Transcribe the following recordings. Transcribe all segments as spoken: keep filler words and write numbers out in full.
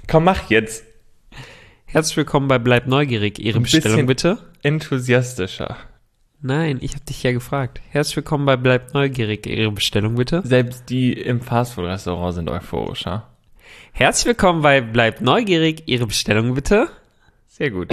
Komm, mach jetzt. Herzlich willkommen bei Bleib Neugierig. Ihre Ein Bestellung bisschen bitte? Enthusiastischer. Nein, ich habe dich ja gefragt. Herzlich willkommen bei Bleib Neugierig. Ihre Bestellung bitte? Selbst die im Fastfood-Restaurant sind euphorischer. Herzlich willkommen bei Bleib Neugierig. Ihre Bestellung bitte? Sehr gut.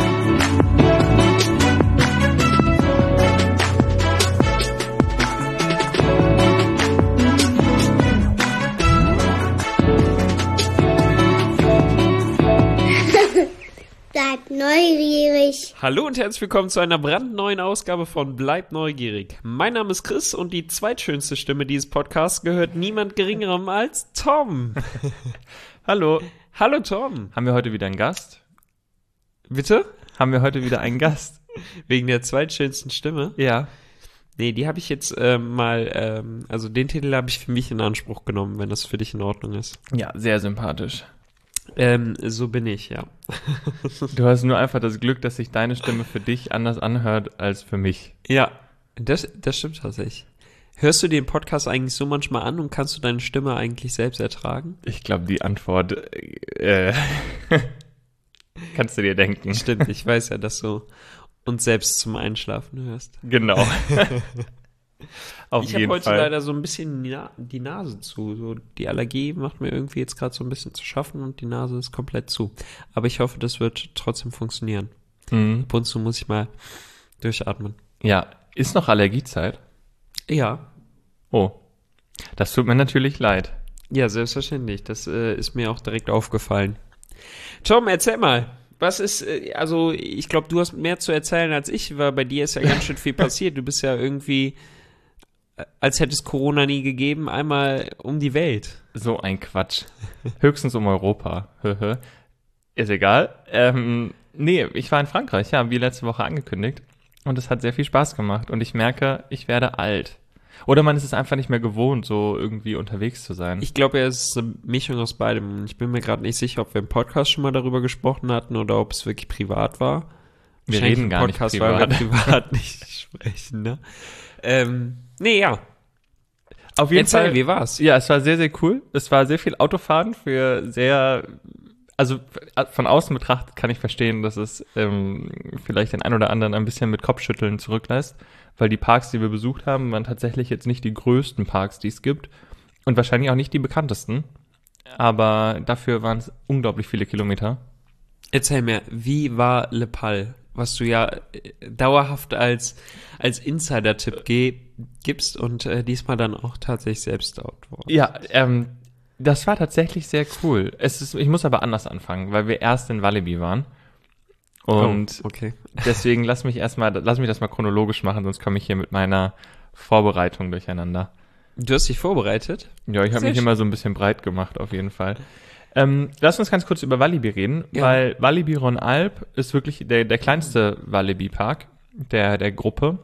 Bleibt neugierig. Hallo und herzlich willkommen zu einer brandneuen Ausgabe von Bleib Neugierig. Mein Name ist Chris und die zweitschönste Stimme dieses Podcasts gehört niemand geringerem als Tom. Hallo. Hallo Tom. Haben wir heute wieder einen Gast? Bitte? Haben wir heute wieder einen Gast? Wegen der zweitschönsten Stimme? Ja. Nee, die habe ich jetzt äh, mal, ähm, also den Titel habe ich für mich in Anspruch genommen, wenn das für dich in Ordnung ist. Ja, sehr sympathisch. Ähm, so bin ich, ja. Du hast nur einfach das Glück, dass sich deine Stimme für dich anders anhört als für mich. Ja, das, das stimmt tatsächlich. Hörst du den Podcast eigentlich so manchmal an und kannst du deine Stimme eigentlich selbst ertragen? Ich glaube, die Antwort äh, kannst du dir denken. Stimmt, ich weiß ja, dass du uns selbst zum Einschlafen hörst. Genau. Auf Ich habe jeden heute Fall. leider so ein bisschen die, Na- die Nase zu. So, die Allergie macht mir irgendwie jetzt gerade so ein bisschen zu schaffen und die Nase ist komplett zu. Aber ich hoffe, das wird trotzdem funktionieren. Mhm. Ab und zu muss ich mal durchatmen. Ja, ist noch Allergiezeit? Ja, Oh, das tut mir natürlich leid. ja, selbstverständlich. Das äh, ist mir auch direkt aufgefallen. Tom, erzähl mal. Was ist, äh, also ich glaube, du hast mehr zu erzählen als ich, weil bei dir ist ja ganz schön viel passiert. Du bist ja irgendwie, äh, als hätte es Corona nie gegeben, einmal um die Welt. So ein Quatsch. Höchstens um Europa. Ist egal. Ähm, nee, ich war in Frankreich, ja, wie letzte Woche angekündigt. Und es hat sehr viel Spaß gemacht. Und ich merke, ich werde alt. Oder man ist es einfach nicht mehr gewohnt, so irgendwie unterwegs zu sein. Ich glaube, ja, es ist eine Mischung aus beidem. Ich bin mir gerade nicht sicher, ob wir im Podcast schon mal darüber gesprochen hatten oder ob es wirklich privat war. Wir Wahrscheinlich reden im gar nicht Podcast, weil wir privat. privat nicht sprechen, ne? Ähm, nee, ja. Auf jeden Erzähl, Fall. wie war's? Ja, es war sehr, sehr cool. Es war sehr viel Autofahren für sehr, also von außen betrachtet kann ich verstehen, dass es ähm, vielleicht den einen oder anderen ein bisschen mit Kopfschütteln zurücklässt, weil die Parks, die wir besucht haben, waren tatsächlich jetzt nicht die größten Parks, die es gibt und wahrscheinlich auch nicht die bekanntesten, aber dafür waren es unglaublich viele Kilometer. Erzähl mir, wie war Le Pal, was du ja äh, dauerhaft als, als Insider-Tipp ge- gibst und äh, diesmal dann auch tatsächlich selbst dort war. Ja, ähm, das war tatsächlich sehr cool. Es ist, ich muss aber anders anfangen, weil wir erst in Walibi waren. Und oh, okay. deswegen lass mich erstmal, lass mich das mal chronologisch machen, sonst komme ich hier mit meiner Vorbereitung durcheinander. Du hast dich vorbereitet? Ja, ich habe Sehr mich schön. immer so ein bisschen breit gemacht, auf jeden Fall. Ähm, lass uns ganz kurz über Walibi reden, Ja. weil Walibi Rhône-Alpes ist wirklich der, der kleinste Walibi-Park der, der Gruppe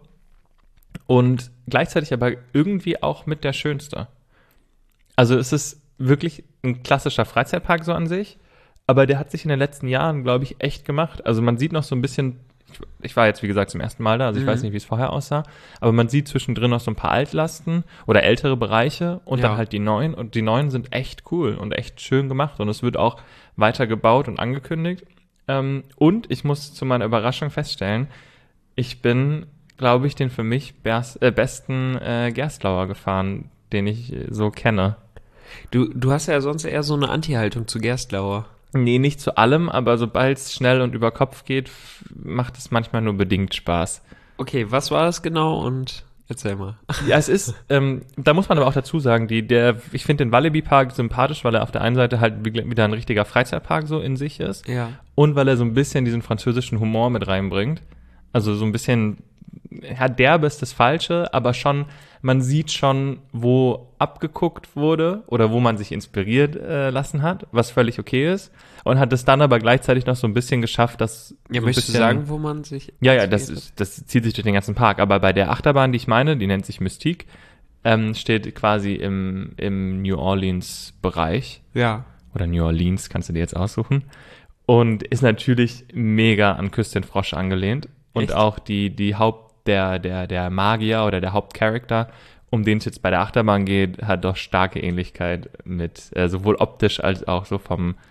und gleichzeitig aber irgendwie auch mit der schönste. Also es ist wirklich ein klassischer Freizeitpark so an sich, aber der hat sich in den letzten Jahren, glaube ich, echt gemacht. Also man sieht noch so ein bisschen, ich, ich war jetzt wie gesagt zum ersten Mal da, also ich Mhm. weiß nicht, wie es vorher aussah, aber man sieht zwischendrin noch so ein paar Altlasten oder ältere Bereiche und Ja. dann halt die neuen und die neuen sind echt cool und echt schön gemacht und es wird auch weiter gebaut und angekündigt. Ähm, und ich muss zu meiner Überraschung feststellen, ich bin, glaube ich, den für mich bers- äh, besten äh, Gerstlauer gefahren, den ich äh, so kenne. Du, du hast ja sonst eher so eine Anti-Haltung zu Gerstlauer. Nee, nicht zu allem, aber sobald es schnell und über Kopf geht, f- macht es manchmal nur bedingt Spaß. Okay, was war das genau und erzähl mal. Ja, es ist, ähm, da muss man aber auch dazu sagen, die, der, ich finde den Walibi-Park sympathisch, weil er auf der einen Seite halt wie- wieder ein richtiger Freizeitpark so in sich ist Ja. und weil er so ein bisschen diesen französischen Humor mit reinbringt. Also so ein bisschen, ja, derbe ist das Falsche, aber schon, man sieht schon, wo abgeguckt wurde oder wo man sich inspiriert äh, lassen hat, was völlig okay ist und hat es dann aber gleichzeitig noch so ein bisschen geschafft, dass Ja, so ein möchtest du bisschen, sagen, wo man sich... ja, ja, das ist, das zieht sich durch den ganzen Park. Aber bei der Achterbahn, die ich meine, die nennt sich Mystique, ähm, steht quasi im, im New Orleans Bereich Ja. oder New Orleans, kannst du dir jetzt aussuchen. Und ist natürlich mega an Küsschen Frosch angelehnt. Und Echt? auch die, die Haupt, der, der, der Magier oder der Hauptcharakter, um den es jetzt bei der Achterbahn geht, hat doch starke Ähnlichkeit mit, äh, sowohl optisch als auch so vom,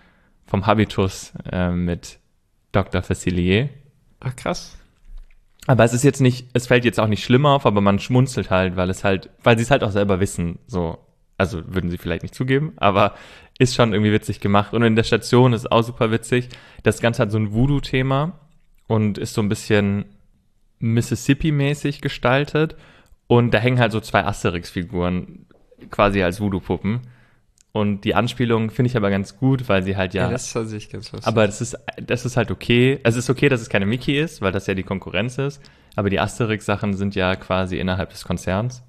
vom Habitus äh, mit Doktor Facilier. Ach, krass. Aber es ist jetzt nicht, es fällt jetzt auch nicht schlimm auf, aber man schmunzelt halt, weil es halt, weil sie es halt auch selber wissen, so. Also würden sie vielleicht nicht zugeben, aber ist schon irgendwie witzig gemacht. Und in der Station ist auch super witzig. Das Ganze hat so ein Voodoo-Thema und ist so ein bisschen Mississippi-mäßig gestaltet. Und da hängen halt so zwei Asterix-Figuren quasi als Voodoo-Puppen. Und die Anspielung finde ich aber ganz gut, weil sie halt ja... Ja, das ist tatsächlich ganz lustig. Aber das ist, das ist halt okay. Es ist okay, dass es keine Mickey ist, weil das ja die Konkurrenz ist. Aber die Asterix-Sachen sind ja quasi innerhalb des Konzerns.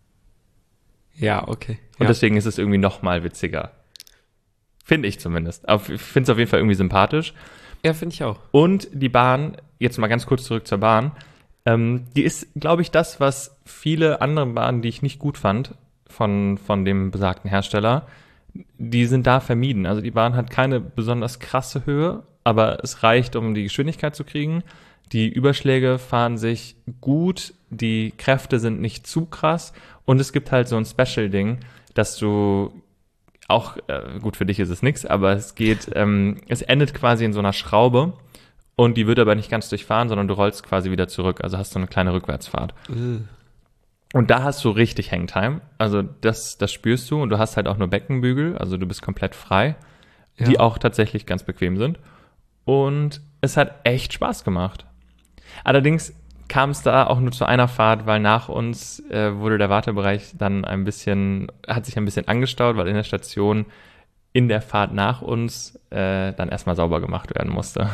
Ja, okay. Und ja. deswegen ist es irgendwie noch mal witziger. Finde ich zumindest. Aber ich finde es auf jeden Fall irgendwie sympathisch. Ja, finde ich auch. Und die Bahn, jetzt mal ganz kurz zurück zur Bahn, ähm, die ist, glaube ich, das, was viele andere Bahnen, die ich nicht gut fand, von, von dem besagten Hersteller, die sind da vermieden. Also die Bahn hat keine besonders krasse Höhe, aber es reicht, um die Geschwindigkeit zu kriegen. Die Überschläge fahren sich gut, die Kräfte sind nicht zu krass und es gibt halt so ein Special-Ding, dass du auch, äh, gut, für dich ist es nix, aber es geht, ähm, es endet quasi in so einer Schraube und die wird aber nicht ganz durchfahren, sondern du rollst quasi wieder zurück, also hast du eine kleine Rückwärtsfahrt. Uh. Und da hast du richtig Hangtime, also das, das spürst du und du hast halt auch nur Beckenbügel, also du bist komplett frei, Ja. die auch tatsächlich ganz bequem sind und es hat echt Spaß gemacht. Allerdings kam es da auch nur zu einer Fahrt, weil nach uns äh, wurde der Wartebereich dann ein bisschen, hat sich ein bisschen angestaut, weil in der Station in der Fahrt nach uns äh, dann erstmal sauber gemacht werden musste.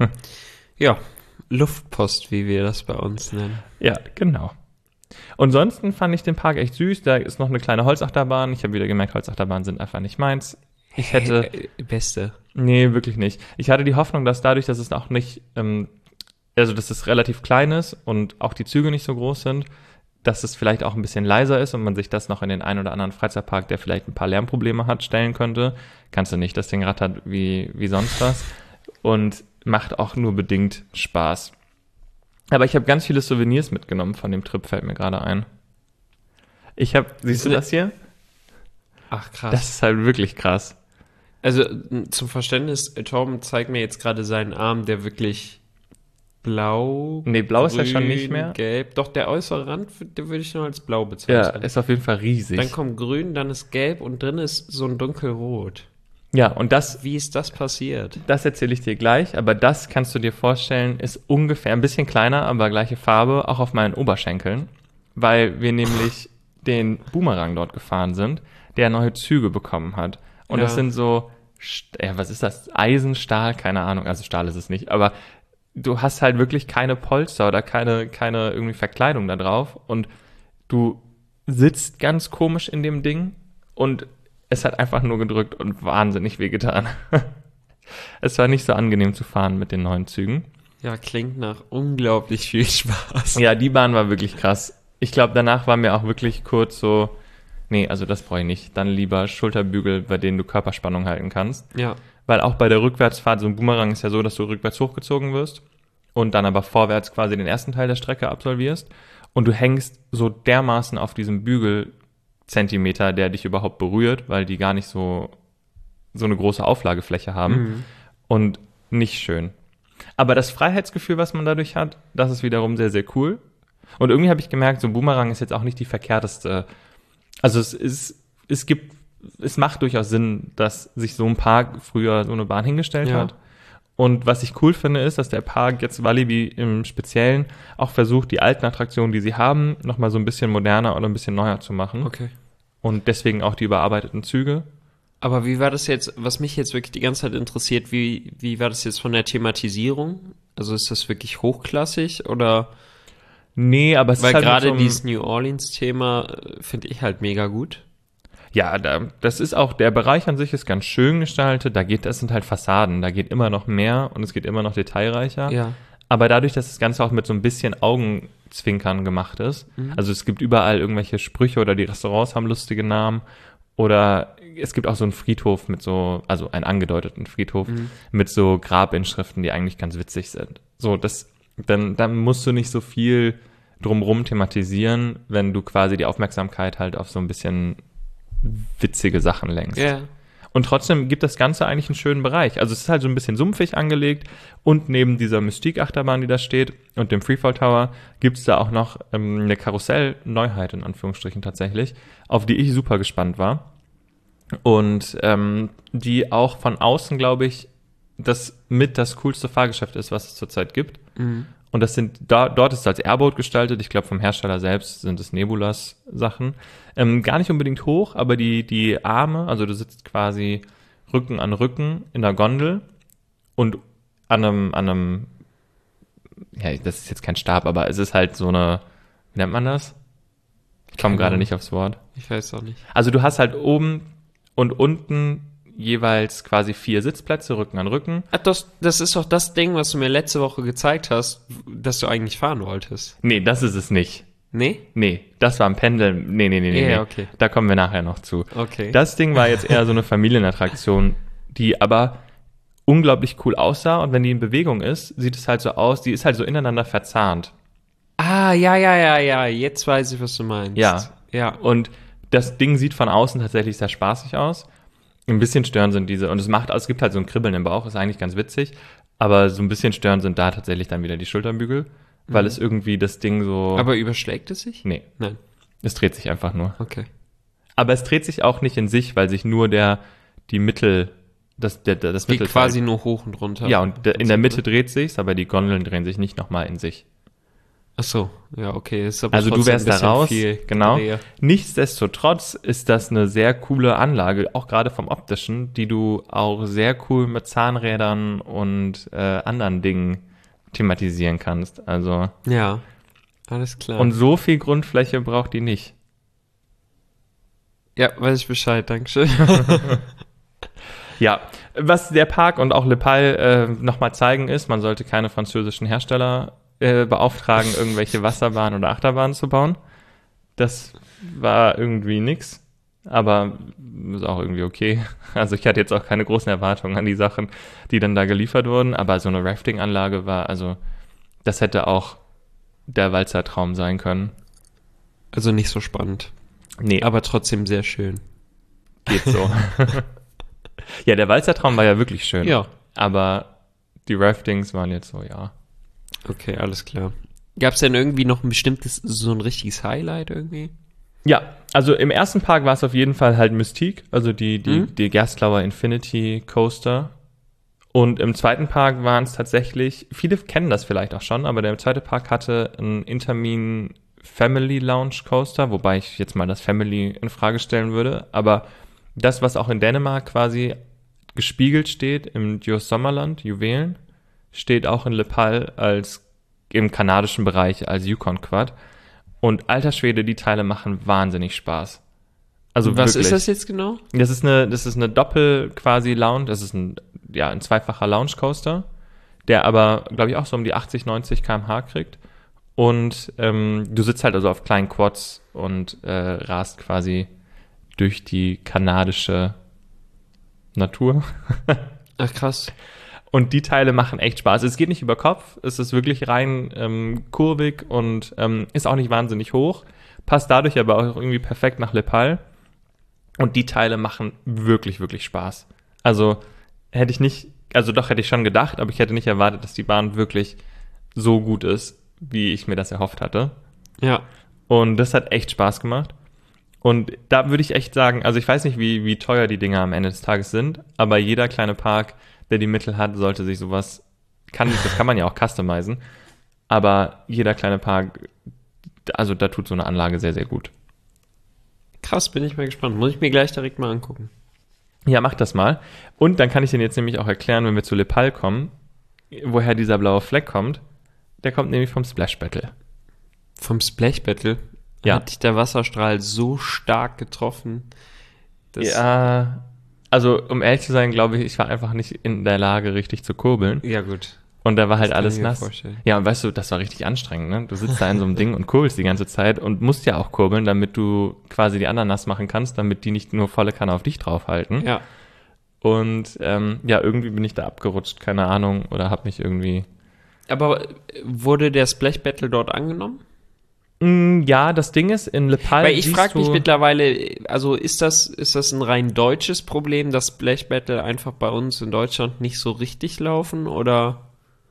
Ja, Luftpost, wie wir das bei uns nennen. Ja, genau. Und sonst fand ich den Park echt süß. Da ist noch eine kleine Holzachterbahn. Ich habe wieder gemerkt, Holzachterbahnen sind einfach nicht meins. Ich hätte... Äh, Beste. Nee, wirklich nicht. Ich hatte die Hoffnung, dass dadurch, dass es auch nicht... Ähm, also dass es relativ klein ist und auch die Züge nicht so groß sind, dass es vielleicht auch ein bisschen leiser ist und man sich das noch in den einen oder anderen Freizeitpark, der vielleicht ein paar Lärmprobleme hat, stellen könnte. Kannst du nicht, das Ding rattert wie, wie sonst was und macht auch nur bedingt Spaß. Aber ich habe ganz viele Souvenirs mitgenommen von dem Trip, fällt mir gerade ein. Ich habe, siehst du das hier? Ach, krass. Das ist halt wirklich krass. Also m, zum Verständnis, Torben zeigt mir jetzt gerade seinen Arm, der wirklich blau, Nee, blau ist grün, ja schon nicht mehr. gelb. Doch, der äußere Rand, den würde ich nur als blau Ja, bezeichnen. ist auf jeden Fall riesig. Dann kommt grün, dann ist gelb und drin ist so ein dunkelrot. Ja, und das, Wie ist das passiert? das erzähle ich dir gleich, aber das kannst du dir vorstellen, ist ungefähr ein bisschen kleiner, aber gleiche Farbe, auch auf meinen Oberschenkeln, weil wir nämlich den Boomerang dort gefahren sind, der neue Züge bekommen hat. Und Ja. das sind so, St- ja, was ist das? Eisen, Stahl, keine Ahnung, also Stahl ist es nicht, aber du hast halt wirklich keine Polster oder keine, keine irgendwie Verkleidung da drauf und du sitzt ganz komisch in dem Ding und es hat einfach nur gedrückt und wahnsinnig wehgetan. Es war nicht so angenehm zu fahren mit den neuen Zügen. Ja, klingt nach unglaublich viel Spaß. Ja, die Bahn war wirklich krass. Ich glaube, danach war mir auch wirklich kurz so, nee, also das brauche ich nicht. Dann lieber Schulterbügel, bei denen du Körperspannung halten kannst. Ja. Weil auch bei der Rückwärtsfahrt, so ein Boomerang ist ja so, dass du rückwärts hochgezogen wirst und dann aber vorwärts quasi den ersten Teil der Strecke absolvierst und du hängst so dermaßen auf diesem Bügelzentimeter, der dich überhaupt berührt, weil die gar nicht so, so eine große Auflagefläche haben Mhm. und nicht schön. Aber das Freiheitsgefühl, was man dadurch hat, das ist wiederum sehr, sehr cool. Und irgendwie habe ich gemerkt, so ein Boomerang ist jetzt auch nicht die verkehrteste. Also es ist, es gibt, es macht durchaus Sinn, dass sich so ein Park früher so eine Bahn hingestellt Ja. hat. Und was ich cool finde, ist, dass der Park jetzt Walibi im Speziellen auch versucht, die alten Attraktionen, die sie haben, nochmal so ein bisschen moderner oder ein bisschen neuer zu machen. Okay. Und deswegen auch die überarbeiteten Züge. Aber wie war das jetzt, was mich jetzt wirklich die ganze Zeit interessiert, wie, wie war das jetzt von der Thematisierung? Also ist das wirklich hochklassig oder? Nee, aber es Weil ist halt mit gerade so einem- dieses New Orleans-Thema äh, finde ich halt mega gut. Ja, da, das ist auch, der Bereich an sich ist ganz schön gestaltet. Da geht, das sind halt Fassaden, da geht immer noch mehr und es geht immer noch detailreicher. Ja. Aber dadurch, dass das Ganze auch mit so ein bisschen Augenzwinkern gemacht ist, Mhm. also es gibt überall irgendwelche Sprüche oder die Restaurants haben lustige Namen oder es gibt auch so einen Friedhof mit so, also einen angedeuteten Friedhof Mhm. mit so Grabinschriften, die eigentlich ganz witzig sind. So, das, dann, dann musst du nicht so viel drumrum thematisieren, wenn du quasi die Aufmerksamkeit halt auf so ein bisschen witzige Sachen lenkst. Ja. Und trotzdem gibt das Ganze eigentlich einen schönen Bereich. Also es ist halt so ein bisschen sumpfig angelegt und neben dieser Mystique-Achterbahn, die da steht und dem Freefall Tower, gibt's da auch noch ähm, eine Karussell-Neuheit in Anführungsstrichen tatsächlich, auf die ich super gespannt war. Und ähm, die auch von außen, glaube ich, das mit das coolste Fahrgeschäft ist, was es zurzeit gibt. Mhm. Und das sind, da, dort ist es als Airboat gestaltet. Ich glaube, vom Hersteller selbst sind es Nebulas-Sachen. Ähm, gar nicht unbedingt hoch, aber die, die Arme, also du sitzt quasi Rücken an Rücken in der Gondel und an einem, an einem, ja, das ist jetzt kein Stab, aber es ist halt so eine, wie nennt man das? Ich komme gerade nicht aufs Wort. Ich weiß auch nicht. Also du hast halt oben und unten jeweils quasi vier Sitzplätze, Rücken an Rücken. Ach, das, das ist doch das Ding, was du mir letzte Woche gezeigt hast, dass du eigentlich fahren wolltest. Nee, das ist es nicht. Nee? Nee, das war ein Pendel. Nee, nee, nee, nee. Ja, nee. okay. Da kommen wir nachher noch zu. Okay. Das Ding war jetzt eher so eine Familienattraktion, die aber unglaublich cool aussah. Und wenn die in Bewegung ist, sieht es halt so aus, die ist halt so ineinander verzahnt. Ah, ja, ja, ja, ja. Jetzt weiß ich, was du meinst. Ja. Ja. Und das Ding sieht von außen tatsächlich sehr spaßig aus. Ein bisschen störend sind diese, und es macht, also es gibt halt so ein Kribbeln im Bauch, ist eigentlich ganz witzig, aber so ein bisschen störend sind da tatsächlich dann wieder die Schulterbügel, weil Mhm. es irgendwie das Ding so... Aber überschlägt es sich? nee, Nein. es dreht sich einfach nur. Okay. Aber es dreht sich auch nicht in sich, weil sich nur der, die Mittel, das, der, der- das Geht Mittelteil... quasi nur hoch und runter. Ja, und der, in der Mitte dreht sich's, aber die Gondeln drehen sich nicht nochmal in sich. Ach so, ja, okay. Ist aber Also du trotzdem wärst ein da bisschen raus, viel genau. Dreher. Nichtsdestotrotz ist das eine sehr coole Anlage, auch gerade vom Optischen, die du auch sehr cool mit Zahnrädern und äh, anderen Dingen thematisieren kannst. Also Ja, alles klar. und so viel Grundfläche braucht die nicht. ja, weiß ich Bescheid, Dankeschön. Ja, was der Park und auch Le Pal äh, nochmal zeigen ist, man sollte keine französischen Hersteller äh, beauftragen, irgendwelche Wasserbahnen oder Achterbahnen zu bauen. Das war irgendwie nix, aber ist auch irgendwie okay. Also ich hatte jetzt auch keine großen Erwartungen an die Sachen, die dann da geliefert wurden, aber so eine Rafting-Anlage war, also das hätte auch der Walzertraum sein können. Also nicht so spannend, Nee, aber trotzdem sehr schön. geht so. Ja, der Walzertraum war ja wirklich schön. Ja. Aber die Raftings waren jetzt so, ja. Okay, alles klar. Gab es denn irgendwie noch ein bestimmtes, so ein richtiges Highlight irgendwie? Ja, also im ersten Park war es auf jeden Fall halt Mystique, also die, die, Mhm. die Gerstlauer Infinity Coaster. Und im zweiten Park waren es tatsächlich, viele kennen das vielleicht auch schon, aber der zweite Park hatte einen Intermin Family Lounge Coaster, wobei ich jetzt mal das Family in Frage stellen würde. Aber das, was auch in Dänemark quasi gespiegelt steht im Djurs Sommerland, Juwelen, steht auch in Le Pal als im kanadischen Bereich als Yukon Quad. Und alter Schwede, die Teile machen wahnsinnig Spaß. Also Was wirklich. ist das jetzt genau? Das ist eine, das ist eine Doppel quasi Lounge, das ist ein, ja, ein zweifacher Lounge Coaster, der aber, glaube ich, auch so um die achtzig, neunzig Kilometer pro Stunde kriegt. Und ähm, du sitzt halt also auf kleinen Quads und äh, rast quasi durch die kanadische Natur. Ach krass. Und die Teile machen echt Spaß. Es geht nicht über Kopf, es ist wirklich rein ähm, kurvig und ähm, ist auch nicht wahnsinnig hoch. Passt dadurch aber auch irgendwie perfekt nach Le Pal. Und die Teile machen wirklich, wirklich Spaß. Also hätte ich nicht, also doch hätte ich schon gedacht, aber ich hätte nicht erwartet, dass die Bahn wirklich so gut ist, wie ich mir das erhofft hatte. Ja. Und das hat echt Spaß gemacht. Und da würde ich echt sagen, also ich weiß nicht, wie, wie teuer die Dinger am Ende des Tages sind, aber jeder kleine Park, der die Mittel hat, sollte sich sowas, kann, das kann man ja auch customizen, aber jeder kleine Park, also da tut so eine Anlage sehr, sehr gut. Krass, bin ich mal gespannt. Muss ich mir gleich direkt mal angucken. Ja, mach das mal. Und dann kann ich dir jetzt nämlich auch erklären, wenn wir zu Le Pal kommen, woher dieser blaue Fleck kommt. Der kommt nämlich vom Splash Battle. Vom Splash Battle Ja. hat dich der Wasserstrahl so stark getroffen. Dass, Ja, also um ehrlich zu sein, glaube ich, ich war einfach nicht in der Lage, richtig zu kurbeln. ja gut. Und da war halt Das kann alles ich mir nass. vorstellen. Ja, und weißt du, das war richtig anstrengend, ne? Du sitzt da in so einem Ding und kurbelst die ganze Zeit und musst ja auch kurbeln, damit du quasi die anderen nass machen kannst, damit die nicht nur volle Kanne auf dich draufhalten. Ja. Und ähm, ja, irgendwie bin ich da abgerutscht, keine Ahnung, oder hab mich irgendwie... Aber wurde der Splash Battle dort angenommen? Mm, Ja, das Ding ist, in Le Pal Weil ich siehst frage mich du- mittlerweile, also ist das, ist das ein rein deutsches Problem, dass Splash Battle einfach bei uns in Deutschland nicht so richtig laufen oder?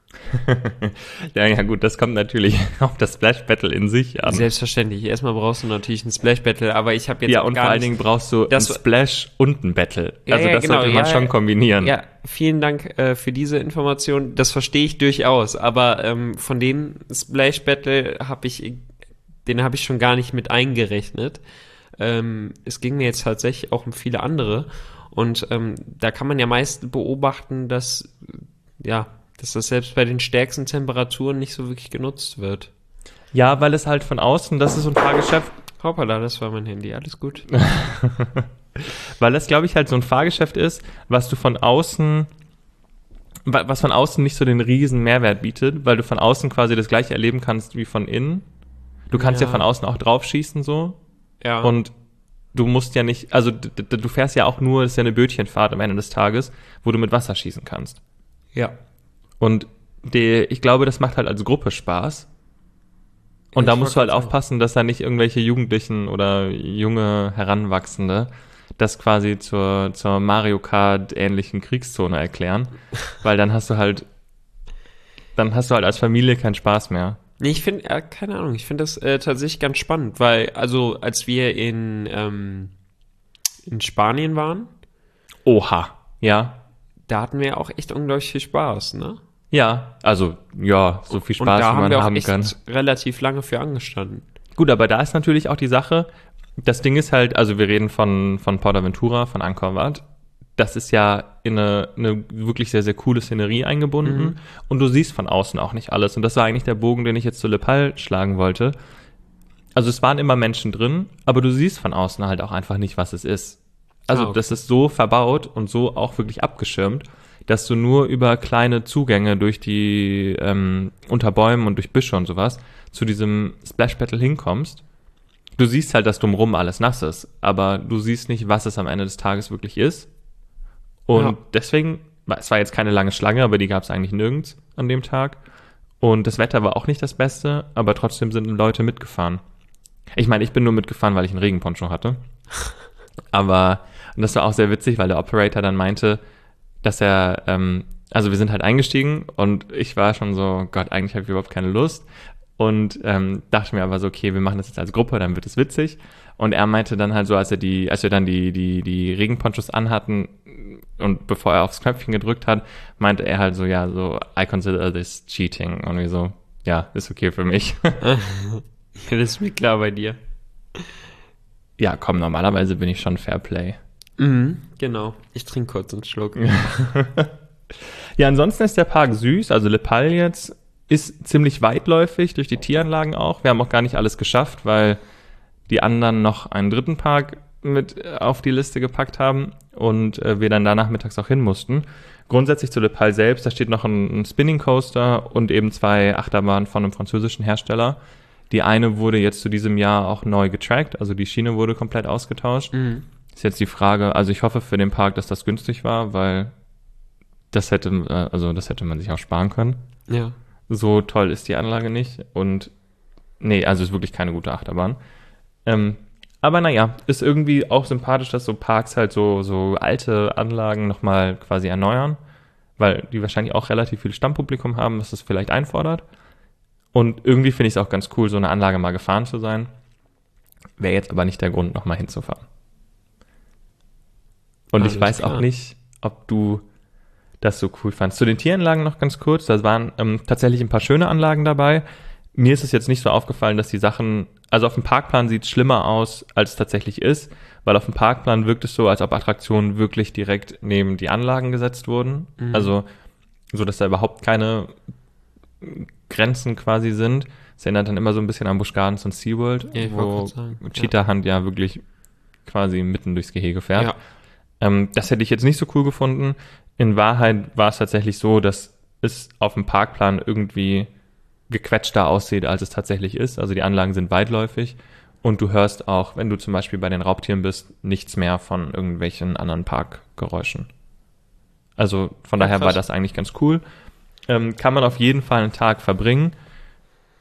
Ja, ja, gut, das kommt natürlich auf das Splash Battle in sich an. Selbstverständlich. Erstmal brauchst du natürlich ein Splash Battle, aber ich habe jetzt Ja, auch und gar vor allen nicht, Dingen brauchst du das- ein Splash und ein Battle. Ja, Also ja, das genau, sollte man ja, schon ja. kombinieren. Ja, vielen Dank äh, für diese Information. Das verstehe ich durchaus, aber ähm, von den Splash Battle habe ich, den habe ich schon gar nicht mit eingerechnet. Ähm, es ging mir jetzt tatsächlich auch um viele andere und ähm, da kann man ja meist beobachten, dass ja, dass das selbst bei den stärksten Temperaturen nicht so wirklich genutzt wird. Ja, weil es halt von außen, das ist so ein Fahrgeschäft, Hoppala, das war mein Handy, alles gut. weil das, glaube ich, halt so ein Fahrgeschäft ist, was du von außen, wa- was von außen nicht so den riesen Mehrwert bietet, weil du von außen quasi das gleiche erleben kannst wie von innen. Du kannst ja, Ja. von außen auch draufschießen so Ja. und du musst ja nicht, also d- d- du fährst ja auch nur, das ist ja eine Bötchenfahrt am Ende des Tages, wo du mit Wasser schießen kannst. ja. Und die, ich glaube, das macht halt als Gruppe Spaß. Und Ich da wollte musst du halt grad sagen. aufpassen, dass da nicht irgendwelche Jugendlichen oder junge Heranwachsende das quasi zur, zur Mario Kart ähnlichen Kriegszone erklären. Weil dann hast du halt, dann hast du halt als Familie keinen Spaß mehr. Nee, ich finde, äh, keine Ahnung, ich finde das äh, tatsächlich ganz spannend, weil, also, als wir in, ähm, in Spanien waren, Oha. Ja. da hatten wir auch echt unglaublich viel Spaß, ne? Ja. Also, ja, so viel Und Spaß, da wie haben man wir auch haben echt kann. relativ lange für angestanden. Gut, aber da ist natürlich auch die Sache, das Ding ist halt, also wir reden von, von PortAventura, von Angkor Wat. Das ist ja in eine, eine wirklich sehr, sehr coole Szenerie eingebunden. Mhm. Und du siehst von außen auch nicht alles. Und das war eigentlich der Bogen, den ich jetzt zu Le Pal schlagen wollte. Also es waren immer Menschen drin, aber du siehst von außen halt auch einfach nicht, was es ist. Also Ah, okay. das ist so verbaut und so auch wirklich abgeschirmt, dass du nur über kleine Zugänge durch die, ähm, unter Bäumen und durch Büsche und sowas zu diesem Splash Battle hinkommst. Du siehst halt, dass drumrum alles nass ist, aber du siehst nicht, was es am Ende des Tages wirklich ist. Und Ja. deswegen, es war jetzt keine lange Schlange, aber die gab es eigentlich nirgends an dem Tag. Und das Wetter war auch nicht das Beste, aber trotzdem sind Leute mitgefahren. Ich meine, ich bin nur mitgefahren, weil ich einen Regenponcho hatte. Aber, und das war auch sehr witzig, weil der Operator dann meinte, dass er, ähm, also wir sind halt eingestiegen und ich war schon so, Gott, eigentlich habe ich überhaupt keine Lust. Und ähm, dachte mir aber so, okay, wir machen das jetzt als Gruppe, dann wird es witzig. Und er meinte dann halt so, als er die, als wir dann die, die, die Regenponchos anhatten und bevor er aufs Knöpfchen gedrückt hat, meinte er halt so, ja, so, I consider this cheating. Und wir so, ja, ist okay für mich. Das ist mir klar bei dir. Ja, komm, normalerweise bin ich schon Fairplay. Mhm, genau. Ich trinke kurz einen Schluck. Ja, ansonsten ist der Park süß, also Le Pal jetzt ist ziemlich weitläufig durch die Tieranlagen auch. Wir haben auch gar nicht alles geschafft, weil die anderen noch einen dritten Park mit auf die Liste gepackt haben und äh, wir dann da nachmittags auch hin mussten. Grundsätzlich zu Le Pal selbst, da steht noch ein, ein Spinning Coaster und eben zwei Achterbahnen von einem französischen Hersteller. Die eine wurde jetzt zu diesem Jahr auch neu getrackt, also die Schiene wurde komplett ausgetauscht. Mhm. Ist jetzt die Frage, also ich hoffe für den Park, dass das günstig war, weil das hätte, äh, also das hätte man sich auch sparen können. Ja. So toll ist die Anlage nicht und nee, also ist wirklich keine gute Achterbahn. Ähm, aber naja, ist irgendwie auch sympathisch, dass so Parks halt so, so alte Anlagen nochmal quasi erneuern, weil die wahrscheinlich auch relativ viel Stammpublikum haben, was das vielleicht einfordert. Und irgendwie finde ich es auch ganz cool, so eine Anlage mal gefahren zu sein. Wäre jetzt aber nicht der Grund, nochmal hinzufahren. Und Alles ich weiß klar. auch nicht, ob du das so cool fandst. Zu den Tieranlagen noch ganz kurz. Da waren ähm, tatsächlich ein paar schöne Anlagen dabei. Mir ist es jetzt nicht so aufgefallen, dass die Sachen, also auf dem Parkplan sieht es schlimmer aus, als es tatsächlich ist, weil auf dem Parkplan wirkt es so, als ob Attraktionen wirklich direkt neben die Anlagen gesetzt wurden. Mhm. Also so, dass da überhaupt keine Grenzen quasi sind. Es erinnert dann immer so ein bisschen an Busch Gardens und SeaWorld, Ja, ich wollte wo grad sagen, ja. Cheetah Hunt ja wirklich quasi mitten durchs Gehege fährt. Ja. Ähm, das hätte ich jetzt nicht so cool gefunden. In Wahrheit war es tatsächlich so, dass es auf dem Parkplan irgendwie gequetschter aussieht, als es tatsächlich ist. Also die Anlagen sind weitläufig und du hörst auch, wenn du zum Beispiel bei den Raubtieren bist, nichts mehr von irgendwelchen anderen Parkgeräuschen. Also von Ja, daher krass. war das eigentlich ganz cool. Ähm, kann man auf jeden Fall einen Tag verbringen.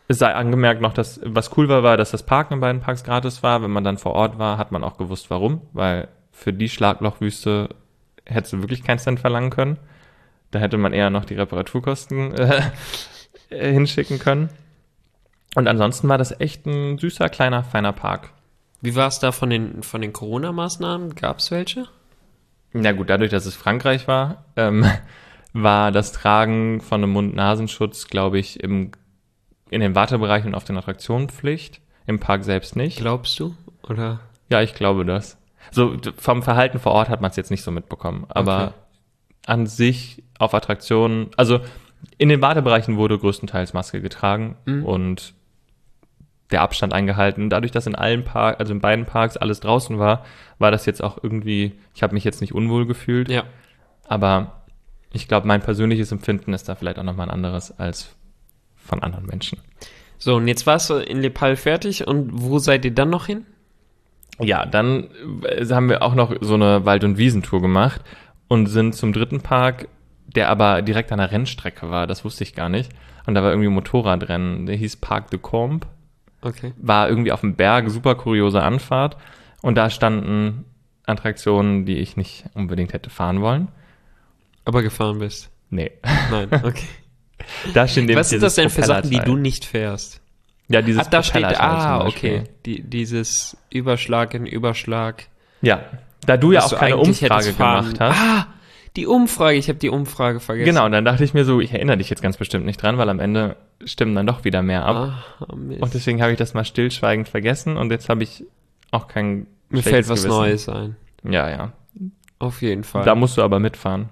es sei angemerkt noch, dass was cool war, war, dass das Parken in beiden Parks gratis war. Wenn man dann vor Ort war, hat man auch gewusst, warum. Weil für die Schlaglochwüste hättest du wirklich keinen Cent verlangen können. Da hätte man eher noch die Reparaturkosten äh, hinschicken können. Und ansonsten war das echt ein süßer, kleiner, feiner Park. Wie war es da von den, von den Corona-Maßnahmen? Gab es welche? Na gut, dadurch, dass es Frankreich war, ähm, war das Tragen von einem Mund-Nasenschutz, glaube ich, im, in den Wartebereichen und auf den Attraktionen Pflicht. Im Park selbst nicht. Glaubst du? Oder? Ja, ich glaube das. So vom Verhalten vor Ort hat man es jetzt nicht so mitbekommen. Aber Okay. an sich auf Attraktionen, also in den Wartebereichen wurde größtenteils Maske getragen Mhm. und der Abstand eingehalten. Dadurch, dass in allen Parks, also in beiden Parks alles draußen war, war das jetzt auch irgendwie, ich habe mich jetzt nicht unwohl gefühlt. Ja. Aber ich glaube, mein persönliches Empfinden ist da vielleicht auch nochmal ein anderes als von anderen Menschen. So, und jetzt warst du in Le Pal fertig und wo seid ihr dann noch hin? Ja, dann äh, haben wir auch noch so eine Wald- und Wiesentour gemacht und sind zum dritten Park, der aber direkt an der Rennstrecke war. Das wusste ich gar nicht. Und da war irgendwie ein Motorradrennen. Der hieß Parc de Combe. Okay. War irgendwie auf dem Berg, super kuriose Anfahrt. Und da standen Attraktionen, die ich nicht unbedingt hätte fahren wollen. Aber gefahren bist. Nee. Nein, okay. Da steht Was sind das denn für Sachen, die Propellerteil. du nicht fährst? Ja, dieses Ach, da steht, Propellerteil ah, zum Beispiel. okay. Die, dieses Überschlag in Überschlag. Ja, da du ja was auch keine eigentlich Umfrage hättest fahren- gemacht hast. Ah, die Umfrage. Ich habe die Umfrage vergessen. Genau, und dann dachte ich mir so, ich erinnere dich jetzt ganz bestimmt nicht dran, weil am Ende stimmen dann doch wieder mehr ab. Ah, Mist. Und deswegen habe ich das mal stillschweigend vergessen und jetzt habe ich auch kein Mir schlechtes fällt was Gewissen. Neues ein. Ja, ja. Auf jeden Fall. Da musst du aber mitfahren.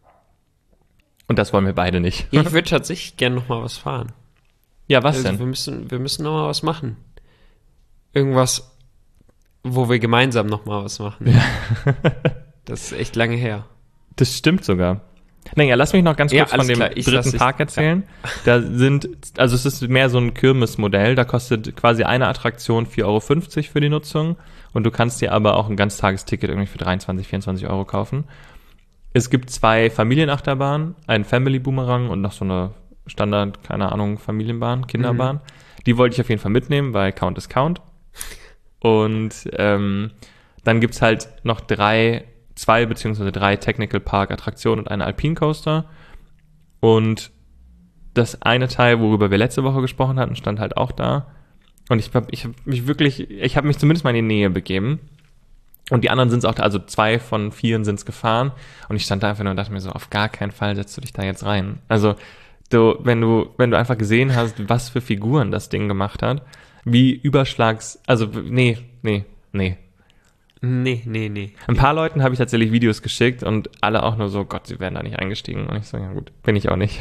Und das wollen wir beide nicht. Ja, ich würde tatsächlich gerne noch mal was fahren. Ja, was Also, denn? wir müssen, wir müssen noch mal was machen. Irgendwas, wo wir gemeinsam noch mal was machen. Das ist echt lange her. Das stimmt sogar. Naja, lass mich noch ganz Ja, kurz von alles dem klar, ich lass dritten dich- Park erzählen. Da sind, also es ist mehr so ein Kirmesmodell, da kostet quasi eine Attraktion vier Euro fünfzig für die Nutzung und du kannst dir aber auch ein Ganztagesticket irgendwie für dreiundzwanzig, vierundzwanzig Euro kaufen. Es gibt zwei Familienachterbahnen, einen Family Boomerang und noch so eine Standard, keine Ahnung, Familienbahn, Kinderbahn. Die wollte ich auf jeden Fall mitnehmen, weil Count is Count. Und ähm, dann gibt's halt noch drei, zwei beziehungsweise drei Technical Park Attraktionen und einen Alpine Coaster. Und das eine Teil, worüber wir letzte Woche gesprochen hatten, stand halt auch da. Und ich habe ich hab mich wirklich, ich habe mich zumindest mal in die Nähe begeben. Und die anderen sind es auch, also zwei von vieren sind es gefahren. Und ich stand da einfach nur und dachte mir so, auf gar keinen Fall setzt du dich da jetzt rein. Also du, wenn du, wenn du einfach gesehen hast, was für Figuren das Ding gemacht hat, wie Überschlags, also nee, nee, nee. Nee, nee, nee. Ein paar Leuten habe ich tatsächlich Videos geschickt und alle auch nur so, Gott, sie wären da nicht eingestiegen. Und ich so, ja gut, bin ich auch nicht.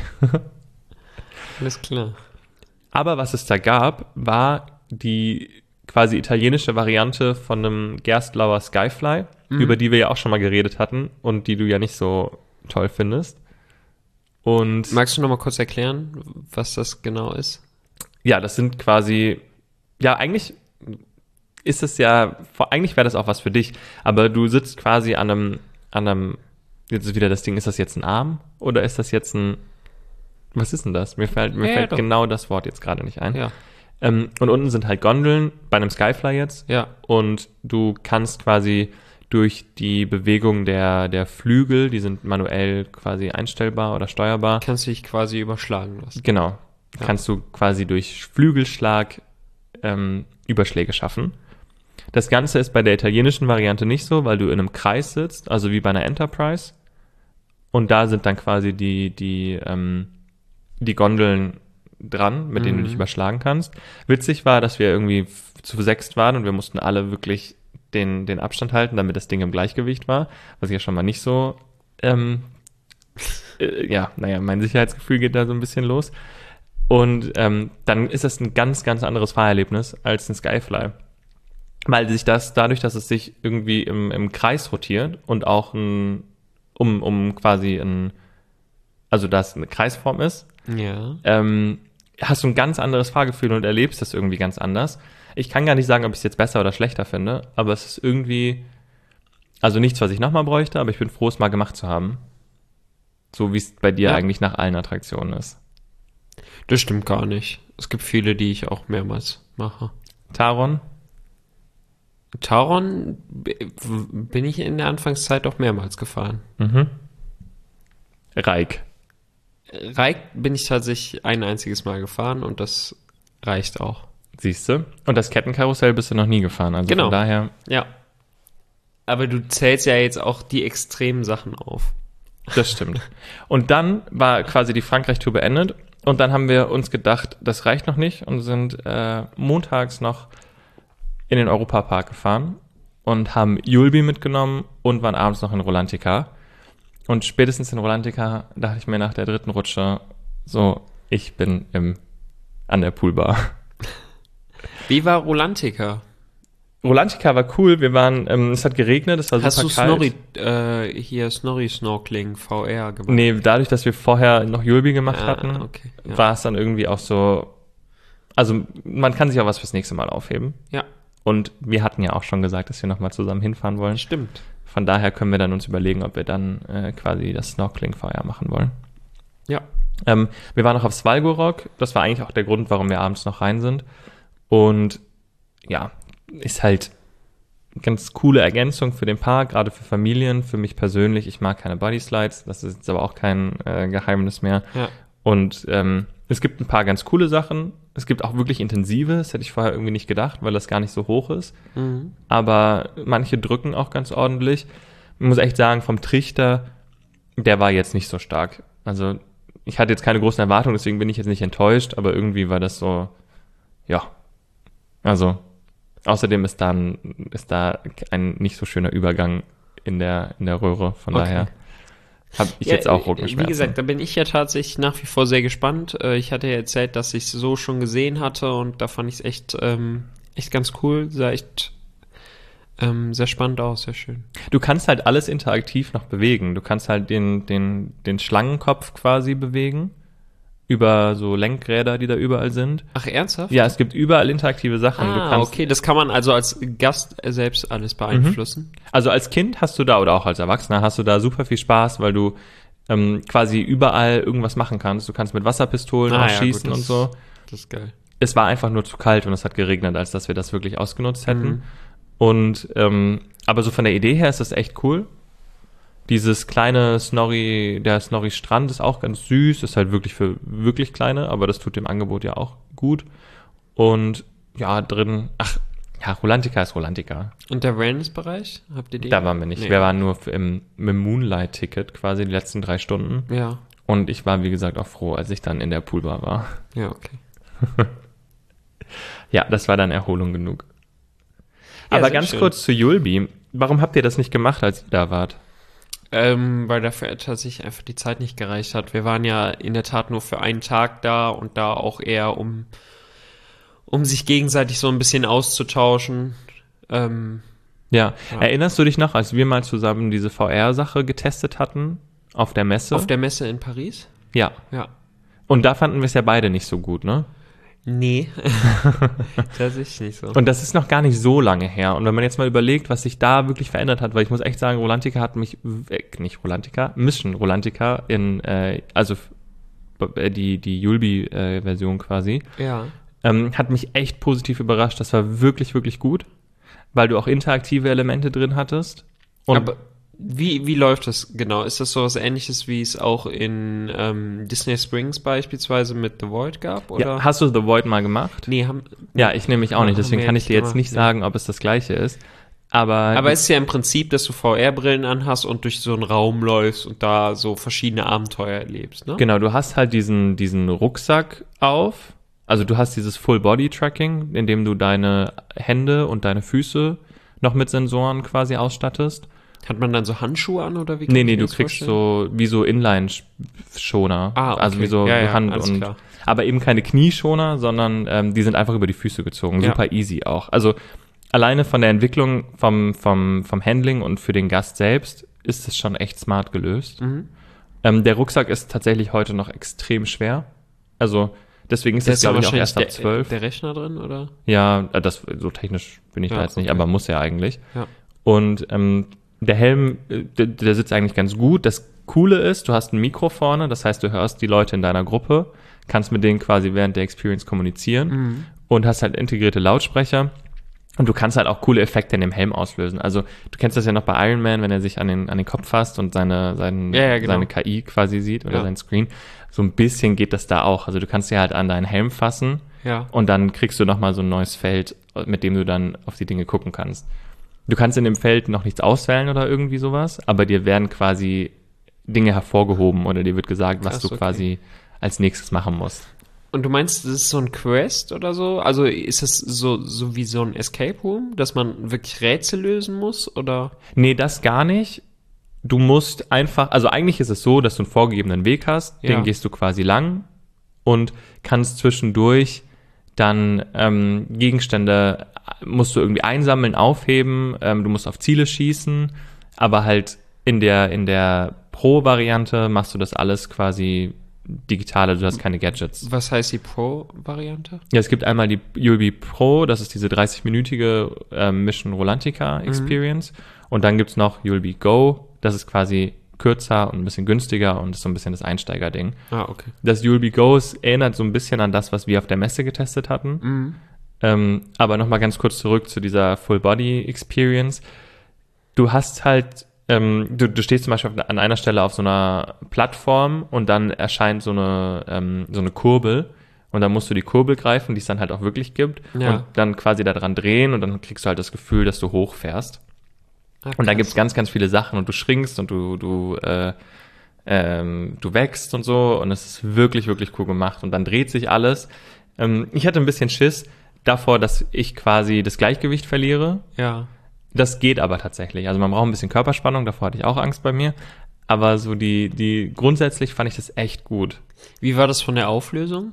Alles klar. Aber was es da gab, war die quasi italienische Variante von einem Gerstlauer Skyfly, Mhm. über die wir ja auch schon mal geredet hatten und die du ja nicht so toll findest. Und Magst du noch mal kurz erklären, was das genau ist? ja, das sind quasi, ja, eigentlich ist es ja, vor- eigentlich wäre das auch was für dich, aber du sitzt quasi an einem, an einem, jetzt ist wieder das Ding, ist das jetzt ein Arm oder ist das jetzt ein, was ist denn das? Mir fällt, mir Ja, fällt doch. genau das Wort jetzt gerade nicht ein. Ja. Ähm, und unten sind halt Gondeln, bei einem Skyfly jetzt, Ja. und du kannst quasi durch die Bewegung der, der Flügel, die sind manuell quasi einstellbar oder steuerbar, Kannst du dich quasi überschlagen lassen. genau, Ja. kannst du quasi durch Flügelschlag ähm, Überschläge schaffen. Das Ganze ist bei der italienischen Variante nicht so, weil du in einem Kreis sitzt, also wie bei einer Enterprise. Und da sind dann quasi die, die, ähm, die Gondeln dran, mit denen Mhm. du dich überschlagen kannst. Witzig war, dass wir irgendwie f- zu sechst waren und wir mussten alle wirklich den, den Abstand halten, damit das Ding im Gleichgewicht war, was ja schon mal nicht so, ähm, äh, ja, naja, mein Sicherheitsgefühl geht da so ein bisschen los. Und ähm, dann ist das ein ganz, ganz anderes Fahrerlebnis als ein Skyfly. Weil sich das, dadurch, dass es sich irgendwie im, im Kreis rotiert und auch ein, um, um quasi ein, also dass eine Kreisform ist, Ja. ähm, hast du ein ganz anderes Fahrgefühl und erlebst das irgendwie ganz anders. Ich kann gar nicht sagen, ob ich es jetzt besser oder schlechter finde, aber es ist irgendwie, also nichts, was ich nochmal bräuchte, aber ich bin froh, es mal gemacht zu haben. So wie es bei dir Ja. eigentlich nach allen Attraktionen ist. Das stimmt gar nicht. Es gibt viele, die ich auch mehrmals mache. Taron? Taron b- bin ich in der Anfangszeit auch mehrmals gefahren. Mhm. Reik. Reik bin ich tatsächlich ein einziges Mal gefahren und das reicht auch. Siehst du? Und das Kettenkarussell bist du noch nie gefahren. Also Genau. von daher, Ja. Aber du zählst ja jetzt auch die extremen Sachen auf. das stimmt. Und dann war quasi die Frankreich-Tour beendet und dann haben wir uns gedacht, das reicht noch nicht und sind äh, montags noch in den Europapark gefahren und haben Julbi mitgenommen und waren abends noch in Rolantica. Und spätestens in Rolantica dachte ich mir nach der dritten Rutsche, so, ich bin im, an der Poolbar. Wie war Rolantica? Rolantica war cool, wir waren, ähm, es hat geregnet, es war Hast super du kalt. Snorri, äh, hier Snorri Snorkeling V R gemacht? Nee, dadurch, dass wir vorher noch Julbi gemacht Ah, hatten, okay, ja. war es dann irgendwie auch so, also man kann sich auch was fürs nächste Mal aufheben. Ja, Und wir hatten ja auch schon gesagt, dass wir nochmal zusammen hinfahren wollen. stimmt. Von daher können wir dann uns überlegen, ob wir dann äh, quasi das Snorkeling V R machen wollen. Ja. Ähm, wir waren noch auf Svalgorok. Das war eigentlich auch der Grund, warum wir abends noch rein sind. Und ja, ist halt eine ganz coole Ergänzung für den Park, gerade für Familien. Für mich persönlich, ich mag keine Bodyslides. Das ist jetzt aber auch kein äh, Geheimnis mehr. Ja. Und ähm, es gibt ein paar ganz coole Sachen. Es gibt auch wirklich intensive. Das hätte ich vorher irgendwie nicht gedacht, weil das gar nicht so hoch ist. Mhm. Aber manche drücken auch ganz ordentlich. Ich muss echt sagen, vom Trichter, der war jetzt nicht so stark. Also ich hatte jetzt keine großen Erwartungen, deswegen bin ich jetzt nicht enttäuscht, aber irgendwie war das so, ja. Also außerdem ist da ein, ist da ein nicht so schöner Übergang in der, in der Röhre. Von Okay. daher habe ich Ja, jetzt auch Wie Rückenschmerzen. gesagt, da bin ich ja tatsächlich nach wie vor sehr gespannt. Äh, Ich hatte ja erzählt, dass ich es so schon gesehen hatte und da fand ich es echt, ähm, echt ganz cool. Sah echt ähm, sehr spannend aus, sehr schön. Du kannst halt alles interaktiv noch bewegen. Du kannst halt den, den, den Schlangenkopf quasi bewegen. Über so Lenkräder, die da überall sind. Ach, ernsthaft? Ja, es gibt überall interaktive Sachen. Du Ah, kannst, okay, das kann man also als Gast selbst alles beeinflussen. Also als Kind hast du da, oder auch als Erwachsener, hast du da super viel Spaß, weil du ähm, quasi überall irgendwas machen kannst. Du kannst mit Wasserpistolen Ah, auch ja, schießen gut, und das- so. Das ist geil. Es war einfach nur zu kalt und es hat geregnet, als dass wir das wirklich ausgenutzt hätten. Mhm. Und ähm, aber so von der Idee her ist das echt cool. Dieses kleine Snorri, der Snorri Strand ist auch ganz süß, ist halt wirklich für wirklich kleine, aber das tut dem Angebot ja auch gut. Und ja, drin, ach, ja, Rolantica ist Rolantica. Und der Wellness-Bereich? Habt ihr den? Da waren wir nicht. Nee. Wir waren nur für im, mit dem Moonlight-Ticket quasi die letzten drei Stunden. Ja, Und ich war, wie gesagt, auch froh, als ich dann in der Poolbar war. ja, okay. Ja, das war dann Erholung genug. Ja, Aber sehr ganz schön. kurz zu Julbi. Warum habt ihr das nicht gemacht, als ihr da wart? Ähm, weil dafür tatsächlich einfach die Zeit nicht gereicht hat. Wir waren ja in der Tat nur für einen Tag da und da auch eher um, um sich gegenseitig so ein bisschen auszutauschen. Ähm, Ja. Ja. Erinnerst du dich noch, als wir mal zusammen diese V R-Sache getestet hatten? Auf der Messe? auf der Messe in Paris? ja. Ja. Und da fanden wir es ja beide nicht so gut, ne? Nee. Tatsächlich nicht so. Und das ist noch gar nicht so lange her. Und wenn man jetzt mal überlegt, was sich da wirklich verändert hat, weil ich muss echt sagen, Rolantica hat mich, weg, nicht Rolantica, Mission Rolantica in, äh, also äh, die, die Julbi-Version quasi, ja. ähm, hat mich echt positiv überrascht. Das war wirklich, wirklich gut, weil du auch interaktive Elemente drin hattest. Und Aber wie, wie läuft das genau? Ist das so was Ähnliches, wie es auch in ähm, Disney Springs beispielsweise mit The Void gab? Oder? ja, hast du The Void mal gemacht? Nee, haben, Ja, ich nehme mich auch nicht, Haben deswegen wir kann ja ich dir nicht jetzt gemacht, nicht nee. sagen, ob es das gleiche ist. Aber, Aber es ist ja im Prinzip, dass du V R-Brillen anhast und durch so einen Raum läufst und da so verschiedene Abenteuer erlebst, ne? genau, du hast halt diesen, diesen Rucksack auf. Also du hast dieses Full-Body-Tracking, in dem du deine Hände und deine Füße noch mit Sensoren quasi ausstattest. Hat man dann so Handschuhe an oder wie? kann Nee, ich nee, mir du das kriegst vorstellen? so wie so Inline-Schoner. Ah, okay. Also wie so Ja, ja, Hand alles und. klar. Aber eben keine Knieschoner, sondern ähm, die sind einfach über die Füße gezogen. Ja. Super easy auch. Also alleine von der Entwicklung vom, vom, vom Handling und für den Gast selbst ist es schon echt smart gelöst. Mhm. Ähm, der Rucksack ist tatsächlich heute noch extrem schwer. Also deswegen ist Da das, ist ja glaube ich, auch wahrscheinlich erst ab der, zwölf. der Rechner drin, oder? Ja, äh, das, so technisch bin ich Ja, da jetzt nicht, okay. aber muss ja eigentlich. Ja. Und ähm, der Helm, äh, der, der sitzt eigentlich ganz gut. Das Coole ist, du hast ein Mikro vorne, das heißt, du hörst die Leute in deiner Gruppe, kannst mit denen quasi während der Experience kommunizieren Mhm. und hast halt integrierte Lautsprecher. Und du kannst halt auch coole Effekte in dem Helm auslösen. Also du kennst das ja noch bei Iron Man, wenn er sich an den, an den Kopf fasst und seine, seinen, Ja, ja, genau. seine K I quasi sieht oder Ja. sein Screen. So ein bisschen geht das da auch. Also du kannst dir halt an deinen Helm fassen Ja. und dann kriegst du nochmal so ein neues Feld, mit dem du dann auf die Dinge gucken kannst. Du kannst in dem Feld noch nichts auswählen oder irgendwie sowas, aber dir werden quasi Dinge hervorgehoben oder dir wird gesagt, was Krass, du okay. quasi als nächstes machen musst. Und du meinst, das ist so ein Quest oder so? Also ist es so, so wie so ein Escape Room, dass man wirklich Rätsel lösen muss, oder? Nee, das gar nicht. Du musst einfach, also eigentlich ist es so, dass du einen vorgegebenen Weg hast, Ja. den gehst du quasi lang und kannst zwischendurch dann ähm, Gegenstände, musst du irgendwie einsammeln, aufheben, ähm, du musst auf Ziele schießen, aber halt in der, in der Pro-Variante machst du das alles quasi digital, also du hast keine Gadgets. Was heißt die Pro-Variante? Ja, es gibt einmal die U L B Pro, das ist diese dreißig-minütige ähm, Mission Rolantica Experience. Und dann gibt's noch U L B Go, das ist quasi kürzer und ein bisschen günstiger und ist so ein bisschen das Einsteigerding. Ah, okay. Das U L B Go erinnert so ein bisschen an das, was wir auf der Messe getestet hatten. Mhm. Ähm, aber nochmal ganz kurz zurück zu dieser Full-Body-Experience. Du hast halt, ähm, du, du stehst zum Beispiel an einer Stelle auf so einer Plattform und dann erscheint so eine, ähm, so eine Kurbel und dann musst du die Kurbel greifen, die es dann halt auch wirklich gibt Ja. und dann quasi da dran drehen und dann kriegst du halt das Gefühl, dass du hochfährst. Ah, Und da krass. gibt's ganz, ganz viele Sachen und du schrinkst und du, du, äh, ähm, du wächst und so und es ist wirklich, wirklich cool gemacht und dann dreht sich alles. Ähm, ich hatte ein bisschen Schiss davor, dass ich quasi das Gleichgewicht verliere. Ja. Das geht aber tatsächlich. Also man braucht ein bisschen Körperspannung, davor hatte ich auch Angst bei mir. Aber so die, die, grundsätzlich fand ich das echt gut. Wie war das von der Auflösung?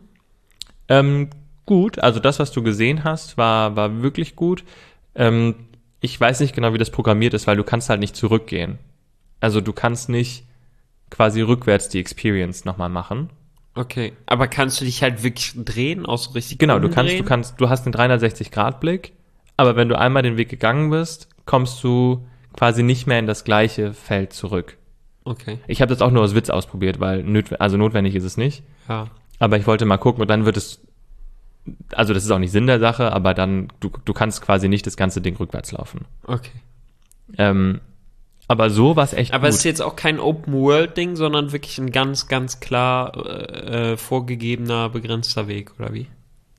Ähm, gut, also das, was du gesehen hast, war, war wirklich gut. Ähm, ich weiß nicht genau, wie das programmiert ist, weil du kannst halt nicht zurückgehen. Also du kannst nicht quasi rückwärts die Experience nochmal machen. Okay. Aber kannst du dich halt wirklich drehen, auch so richtig Genau, du kannst, umdrehen? du kannst, du hast einen dreihundertsechzig-Grad-Blick, aber wenn du einmal den Weg gegangen bist, kommst du quasi nicht mehr in das gleiche Feld zurück. Okay. Ich habe das auch nur aus Witz ausprobiert, weil nöt, also notwendig ist es nicht. Ja. Aber ich wollte mal gucken und dann wird es, also das ist auch nicht Sinn der Sache, aber dann, du, du kannst quasi nicht das ganze Ding rückwärts laufen. Okay. Ähm, aber so war es echt Aber gut. es ist jetzt auch kein Open-World-Ding, sondern wirklich ein ganz, ganz klar äh, vorgegebener, begrenzter Weg, oder wie?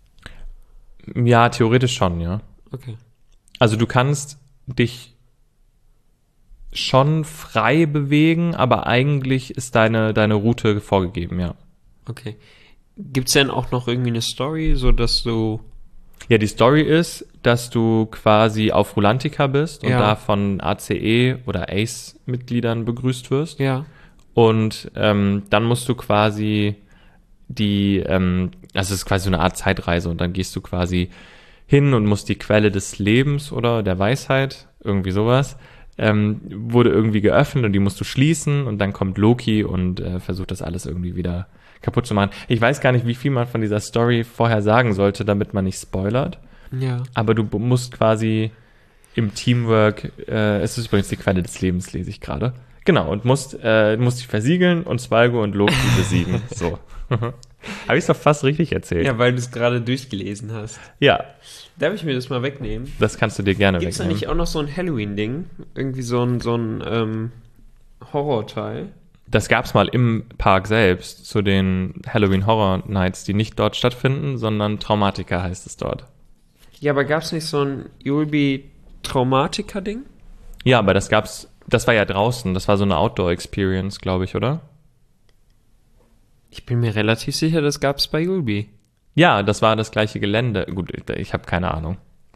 Ja, theoretisch schon, ja. Okay. Also du kannst dich schon frei bewegen, aber eigentlich ist deine, deine Route vorgegeben, ja. Okay. Gibt's denn auch noch irgendwie eine Story, so dass du... Ja, die Story ist, dass du quasi auf Rulantica bist und Ja. da von A C E oder A C E-Mitgliedern begrüßt wirst. Ja. Und ähm, dann musst du quasi die, ähm, also es ist quasi so eine Art Zeitreise und dann gehst du quasi hin und musst die Quelle des Lebens oder der Weisheit, irgendwie sowas, ähm, wurde irgendwie geöffnet und die musst du schließen und dann kommt Loki und äh, versucht das alles irgendwie wieder kaputt zu machen. Ich weiß gar nicht, wie viel man von dieser Story vorher sagen sollte, damit man nicht spoilert, Ja. aber du b- musst quasi im Teamwork, äh, es ist übrigens die Quelle des Lebens, lese ich gerade. Genau, und musst, äh, musst dich versiegeln und Svalgo und Loki besiegen. So. Habe ich doch fast richtig erzählt. Ja, weil du es gerade durchgelesen hast. Ja, Darf ich mir das mal wegnehmen? das kannst du dir gerne Gibt's da wegnehmen. nicht auch noch so ein Halloween-Ding? Irgendwie so ein, so ein ähm, Horrorteil? Das gab's mal im Park selbst, zu den Halloween Horror Nights, die nicht dort stattfinden, sondern Traumatica heißt es dort. Ja, aber gab's nicht so ein Julbi Traumatica-Ding? Ja, aber das gab's, das war ja draußen, das war so eine Outdoor-Experience, glaube ich, oder? Ich bin mir relativ sicher, das gab's bei Julbi. Ja, das war das gleiche Gelände. Gut, ich habe keine Ahnung.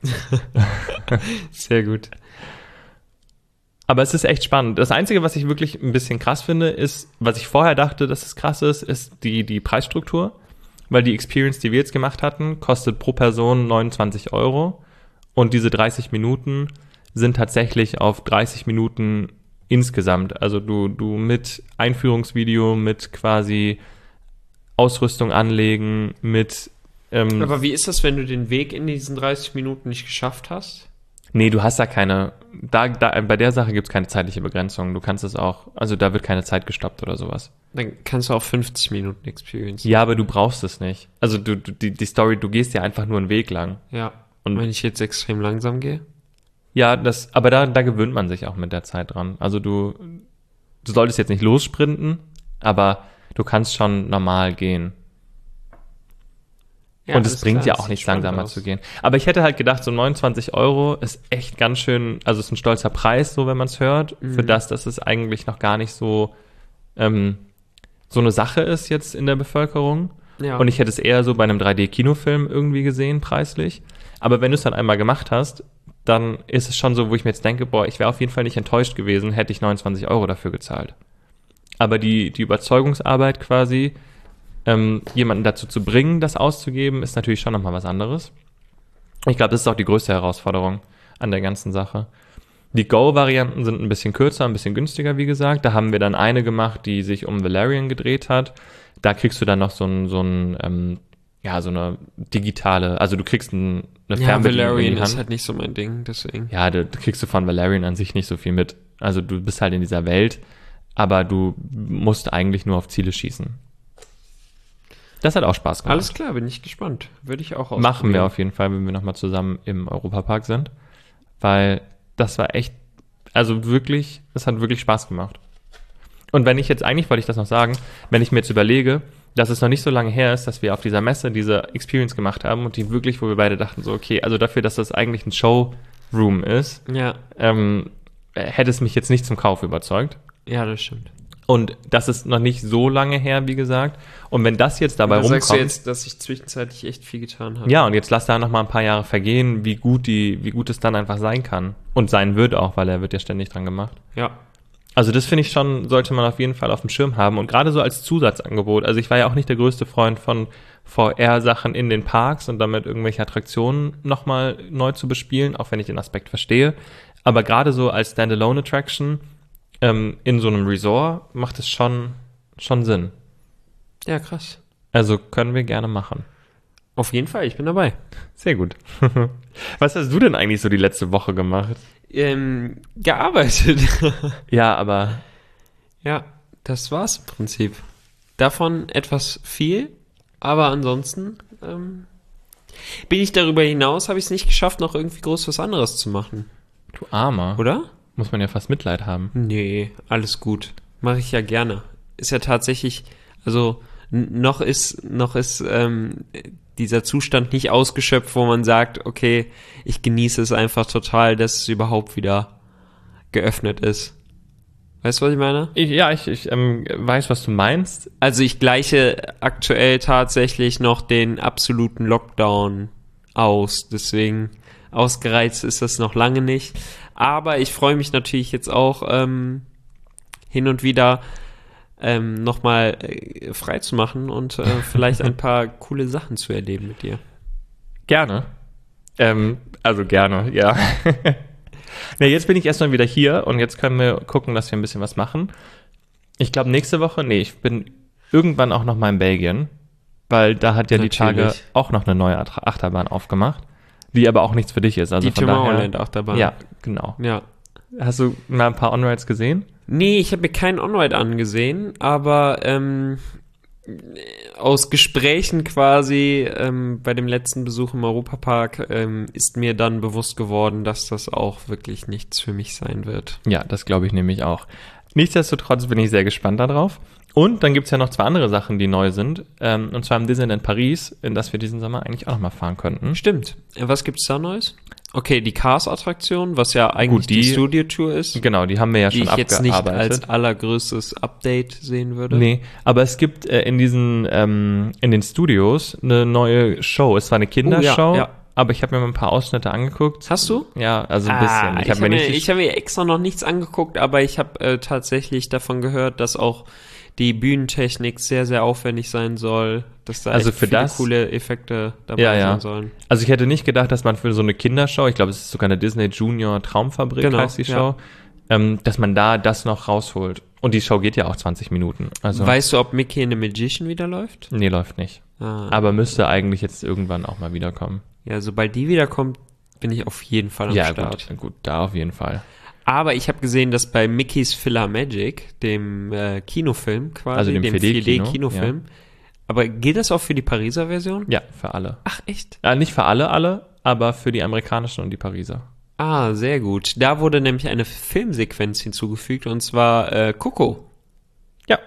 Sehr gut. Aber es ist echt spannend. Das Einzige, was ich wirklich ein bisschen krass finde, ist, was ich vorher dachte, dass es krass ist, ist die, die Preisstruktur. Weil die Experience, die wir jetzt gemacht hatten, kostet pro Person neunundzwanzig Euro. Und diese dreißig Minuten sind tatsächlich auf dreißig Minuten insgesamt. Also du, du mit Einführungsvideo, mit quasi Ausrüstung anlegen, mit... Ähm, Aber wie ist das, wenn du den Weg in diesen dreißig Minuten nicht geschafft hast? Nee, du hast da keine, da, da bei der Sache gibt es keine zeitliche Begrenzung. Du kannst es auch, also da wird keine Zeit gestoppt oder sowas. Dann kannst du auch fünfzig Minuten Experience. Ja, aber du brauchst es nicht. Also du, du die, die Story, du gehst ja einfach nur einen Weg lang. Ja. Und Und wenn ich jetzt extrem langsam gehe? Ja, das, aber da, da gewöhnt man sich auch mit der Zeit dran. Also du, du solltest jetzt nicht lossprinten, aber du kannst schon normal gehen. Ja, und es alles bringt klar, ja das auch sieht nicht spannend langsamer aus. zu gehen. Aber ich hätte halt gedacht, so neunundzwanzig Euro ist echt ganz schön, also ist ein stolzer Preis, so wenn man es hört, Mhm. für das, dass es eigentlich noch gar nicht so, ähm, so eine Sache ist jetzt in der Bevölkerung. Ja. Und ich hätte es eher so bei einem drei D-Kinofilm irgendwie gesehen, preislich. Aber wenn du es dann einmal gemacht hast, dann ist es schon so, wo ich mir jetzt denke, boah, ich wäre auf jeden Fall nicht enttäuscht gewesen, hätte ich neunundzwanzig Euro dafür gezahlt. Aber die, die Überzeugungsarbeit quasi, ähm, jemanden dazu zu bringen, das auszugeben, ist natürlich schon nochmal was anderes. Ich glaube, das ist auch die größte Herausforderung an der ganzen Sache. Die Go-Varianten sind ein bisschen kürzer, ein bisschen günstiger, wie gesagt. Da haben wir dann eine gemacht, die sich um Valerian gedreht hat. Da kriegst du dann noch so ein, so ein, ähm, ja, so eine digitale, also du kriegst ein, eine ja, Fernbedienung in Valerian die Hand. ist halt nicht so mein Ding, deswegen. Ja, da kriegst du von Valerian an sich nicht so viel mit. Also du bist halt in dieser Welt, aber du musst eigentlich nur auf Ziele schießen. Das hat auch Spaß gemacht. Alles klar, bin ich gespannt. Würde ich auch ausprobieren. Machen wir auf jeden Fall, wenn wir nochmal zusammen im Europapark sind. Weil das war echt, also wirklich, es hat wirklich Spaß gemacht. Und wenn ich jetzt, eigentlich wollte ich das noch sagen, wenn ich mir jetzt überlege, dass es noch nicht so lange her ist, dass wir auf dieser Messe diese Experience gemacht haben und die wirklich, wo wir beide dachten, so okay, also dafür, dass das eigentlich ein Showroom ist, Ja, ähm, hätte es mich jetzt nicht zum Kauf überzeugt. ja, das stimmt. Und das ist noch nicht so lange her, wie gesagt. Und wenn das jetzt dabei Da rumkommt... sagst du jetzt, dass ich zwischenzeitlich echt viel getan habe. Ja, und jetzt lass da noch mal ein paar Jahre vergehen, wie gut die, wie gut es dann einfach sein kann. Und sein wird auch, weil er wird ja ständig dran gemacht. Ja. Also das finde ich schon, sollte man auf jeden Fall auf dem Schirm haben. Und gerade so als Zusatzangebot. Also ich war ja auch nicht der größte Freund von V R-Sachen in den Parks und damit irgendwelche Attraktionen nochmal neu zu bespielen, auch wenn ich den Aspekt verstehe. Aber gerade so als Standalone-Attraction ähm, in so einem Resort macht es schon, schon Sinn. Ja, krass. Also können wir gerne machen. Auf jeden Fall, ich bin dabei. Sehr gut. Was hast du denn eigentlich so die letzte Woche gemacht? Ähm, gearbeitet. Ja, aber Ja, das war's im Prinzip. Davon etwas viel, aber ansonsten ähm, bin ich darüber hinaus, habe ich es nicht geschafft, noch irgendwie groß was anderes zu machen. du Armer. Oder? Muss man ja fast Mitleid haben. Nee, alles gut. Mache ich ja gerne. Ist ja tatsächlich, also n- noch ist, noch ist ähm, dieser Zustand nicht ausgeschöpft, wo man sagt, okay, ich genieße es einfach total, dass es überhaupt wieder geöffnet ist. Weißt du, was ich meine? Ich, ja, ich, ich ähm, weiß, was du meinst. Also ich gleiche aktuell tatsächlich noch den absoluten Lockdown aus. Deswegen ausgereizt ist das noch lange nicht. Aber ich freue mich natürlich jetzt auch ähm, hin und wieder ähm, nochmal äh, frei zu machen und äh, vielleicht ein paar coole Sachen zu erleben mit dir. Gerne. Ähm, also gerne, ja. Ne, jetzt bin ich erstmal wieder hier und jetzt können wir gucken, dass wir ein bisschen was machen. Ich glaube nächste Woche, nee, ich bin irgendwann auch noch mal in Belgien, weil da hat ja die Tage Natürlich. auch noch eine neue Ach- Achterbahn aufgemacht, die aber auch nichts für dich ist. Also Die von daher, Tomorrowland-Achterbahn. ja, genau. Ja. Hast du mal ein paar On-Rides gesehen? Nee, ich habe mir keinen On-Ride angesehen, aber ähm, aus Gesprächen quasi ähm, bei dem letzten Besuch im Europapark ähm, ist mir dann bewusst geworden, dass das auch wirklich nichts für mich sein wird. Ja, das glaube ich nämlich auch. Nichtsdestotrotz bin ich sehr gespannt darauf. Und dann gibt's ja noch zwei andere Sachen, die neu sind. Ähm, und zwar im Disneyland Paris, in das wir diesen Sommer eigentlich auch noch mal fahren könnten. Stimmt. Äh, Was gibt's da Neues? Okay, die Cars-Attraktion, was ja eigentlich Gut, die, die- Studio-Tour ist, Genau, die haben wir ja die schon ich jetzt nicht abgearbeitet. als allergrößtes Update sehen würde. Nee, aber es gibt äh, in diesen, ähm, in den Studios eine neue Show. Es war eine Kindershow, Oh, ja, ja. aber ich habe mir mal ein paar Ausschnitte angeguckt. Hast du? Ja, also ein bisschen. Ah, Ich ich habe habe mir mir, nicht... ich hab mir extra noch nichts angeguckt, aber ich habe äh, tatsächlich davon gehört, dass auch die Bühnentechnik sehr, sehr aufwendig sein soll, dass da Also echt für viele das- coole Effekte dabei Ja, ja. sein sollen. Also ich hätte nicht gedacht, dass man für so eine Kindershow, ich glaube, es ist sogar eine Disney Junior Traumfabrik, Genau, heißt die Show, ähm, dass man da das noch rausholt. Und die Show geht ja auch zwanzig Minuten. Also, Weißt du, ob Mickey and the Magician wieder läuft? nee, läuft nicht. Ah. Aber müsste eigentlich jetzt irgendwann auch mal wiederkommen. Ja, sobald die wiederkommt, bin ich auf jeden Fall am Ja, Start. gut, gut, da auf jeden Fall. Aber ich habe gesehen, dass bei Mickey's PhilaMagic, dem äh, Kinofilm quasi, Also dem dem vier D-Kino, vier D-Kinofilm, aber gilt das auch für die Pariser Version? Ja, für alle. Ach, echt? Äh, nicht für alle, alle, aber für die amerikanischen und die Pariser. Ah, sehr gut. Da wurde nämlich eine Filmsequenz hinzugefügt, und zwar äh, Coco. Ja.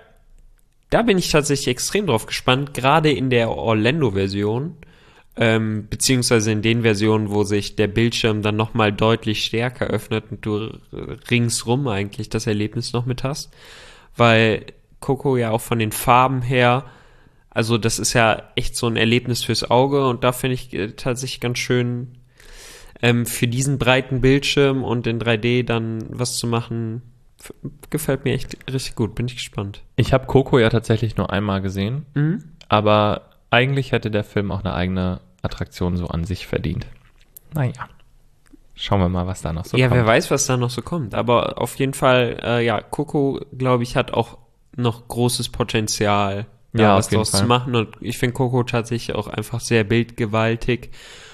Da bin ich tatsächlich extrem drauf gespannt, gerade in der Orlando-Version, ähm, beziehungsweise in den Versionen, wo sich der Bildschirm dann nochmal deutlich stärker öffnet und du ringsrum eigentlich das Erlebnis noch mit hast, weil Coco ja auch von den Farben her, also das ist ja echt so ein Erlebnis fürs Auge, und da finde ich äh, tatsächlich ganz schön, ähm, für diesen breiten Bildschirm und in drei D dann was zu machen, f- gefällt mir echt richtig gut, bin ich gespannt. Ich habe Coco ja tatsächlich nur einmal gesehen, Mhm. aber eigentlich hätte der Film auch eine eigene Attraktion so an sich verdient. Naja, schauen wir mal, was da noch so ja, kommt. wer weiß, was da noch so kommt. Aber auf jeden Fall, äh, ja, Coco, glaube ich, hat auch noch großes Potenzial, da Ja, was auf jeden draus Fall. zu machen. Und ich finde Coco tatsächlich auch einfach sehr bildgewaltig.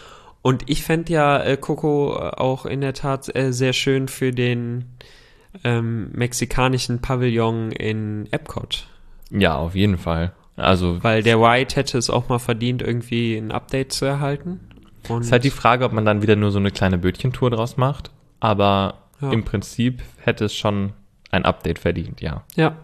Und ich fände ja äh, Coco auch in der Tat äh, sehr schön für den ähm, mexikanischen Pavillon in Epcot. Ja, auf jeden Fall. Also Weil der White hätte es auch mal verdient, irgendwie ein Update zu erhalten. Und ist halt die Frage, ob man dann wieder nur so eine kleine Bötchentour draus macht. Aber Ja. im Prinzip hätte es schon ein Update verdient, ja. ja.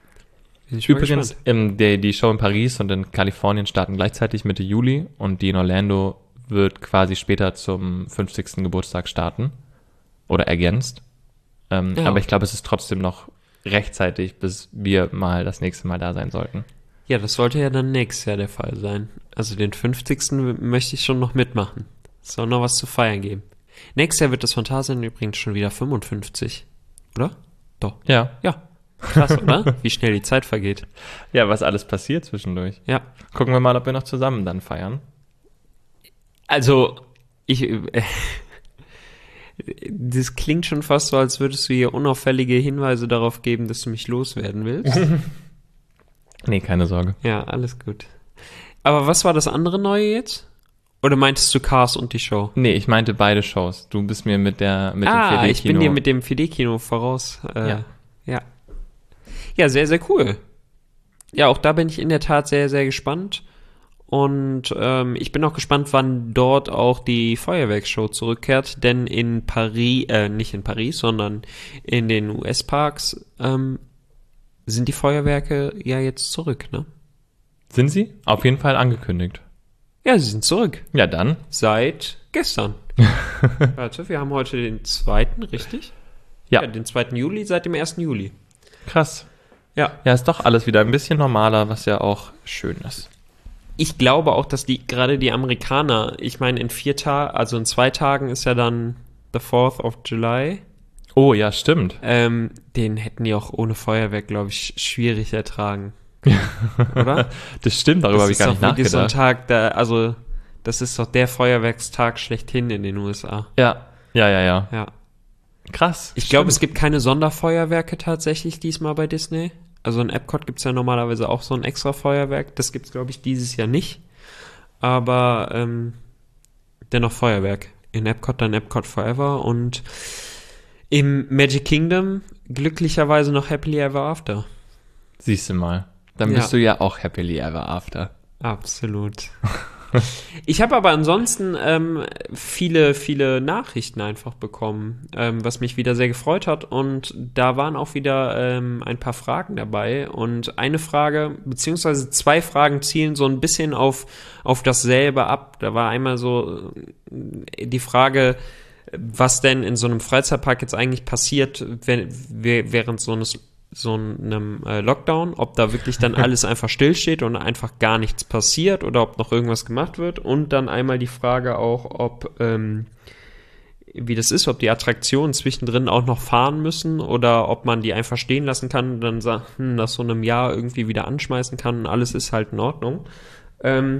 Bin ich mal Übrigens, gespannt. ähm, die, die Show in Paris und in Kalifornien starten gleichzeitig Mitte Juli und die in Orlando wird quasi später zum fünfzigsten Geburtstag starten oder ergänzt. Ähm, Ja. Aber ich glaube, es ist trotzdem noch rechtzeitig, bis wir mal das nächste Mal da sein sollten. Ja, das sollte ja dann nächstes Jahr der Fall sein. Also den fünfzigsten möchte ich schon noch mitmachen. Es soll noch was zu feiern geben. Nächstes Jahr wird das Phantasialand übrigens schon wieder fünfundfünfzig. Oder? Doch. Ja. Ja. Krass, oder? Wie schnell die Zeit vergeht. Ja, was alles passiert zwischendurch. Ja. Gucken wir mal, ob wir noch zusammen dann feiern. Also, ich... Äh, das klingt schon fast so, als würdest du hier unauffällige Hinweise darauf geben, dass du mich loswerden willst. Nee, keine Sorge. Ja, alles gut. Aber was war das andere Neue jetzt? Oder meintest du Cars und die Show? Nee, ich meinte beide Shows. Du bist mir mit der mit ah, dem vier ich bin dir mit dem vier D-Kino voraus. Äh, Ja. ja. Ja, sehr, sehr cool. Ja, auch da bin ich in der Tat sehr, sehr gespannt. Und ähm, ich bin auch gespannt, wann dort auch die Feuerwerksshow zurückkehrt. Denn in Paris, äh, nicht in Paris, sondern in den U S-Parks ähm, sind die Feuerwerke ja jetzt zurück, ne? Sind sie? Auf jeden Fall angekündigt. Ja, sie sind zurück. Ja, dann. Seit gestern. Warte, wir haben heute den zweiten, richtig? Ja. Ja, den zweiten Juli, seit dem ersten Juli. Krass. Ja. Ja, ist doch alles wieder ein bisschen normaler, was ja auch schön ist. Ich glaube auch, dass die gerade die Amerikaner, ich meine, in vier Tagen, also in zwei Tagen ist ja dann the fourth of July. Oh, ja, stimmt. Ähm, den hätten die auch ohne Feuerwerk, glaube ich, schwierig ertragen. Oder? Das stimmt, darüber habe ich gar nicht doch wirklich so ein nachgedacht. Tag, da, also das ist doch der Feuerwerkstag schlechthin in den U S A. Ja, ja, ja, ja. Ja. Krass. Ich glaube, es gibt keine Sonderfeuerwerke tatsächlich diesmal bei Disney. Also in Epcot gibt es ja normalerweise auch so ein extra Feuerwerk. Das gibt es, glaube ich, dieses Jahr nicht. Aber ähm, dennoch Feuerwerk. In Epcot dann Epcot Forever und im Magic Kingdom glücklicherweise noch Happily Ever After. Siehst du mal. Dann Ja. bist du ja auch happily ever after. Absolut. Ich habe aber ansonsten ähm, viele, viele Nachrichten einfach bekommen, ähm, was mich wieder sehr gefreut hat. Und da waren auch wieder ähm, ein paar Fragen dabei. Und eine Frage, beziehungsweise zwei Fragen zielen so ein bisschen auf, auf dasselbe ab. Da war einmal so äh, die Frage, was denn in so einem Freizeitpark jetzt eigentlich passiert, wenn, während so eines so einem äh, Lockdown, ob da wirklich dann alles einfach stillsteht und einfach gar nichts passiert oder ob noch irgendwas gemacht wird. Und dann einmal die Frage auch, ob ähm, wie das ist, ob die Attraktionen zwischendrin auch noch fahren müssen oder ob man die einfach stehen lassen kann und dann sagt, hm, nach so einem Jahr irgendwie wieder anschmeißen kann und alles ist halt in Ordnung. Ähm,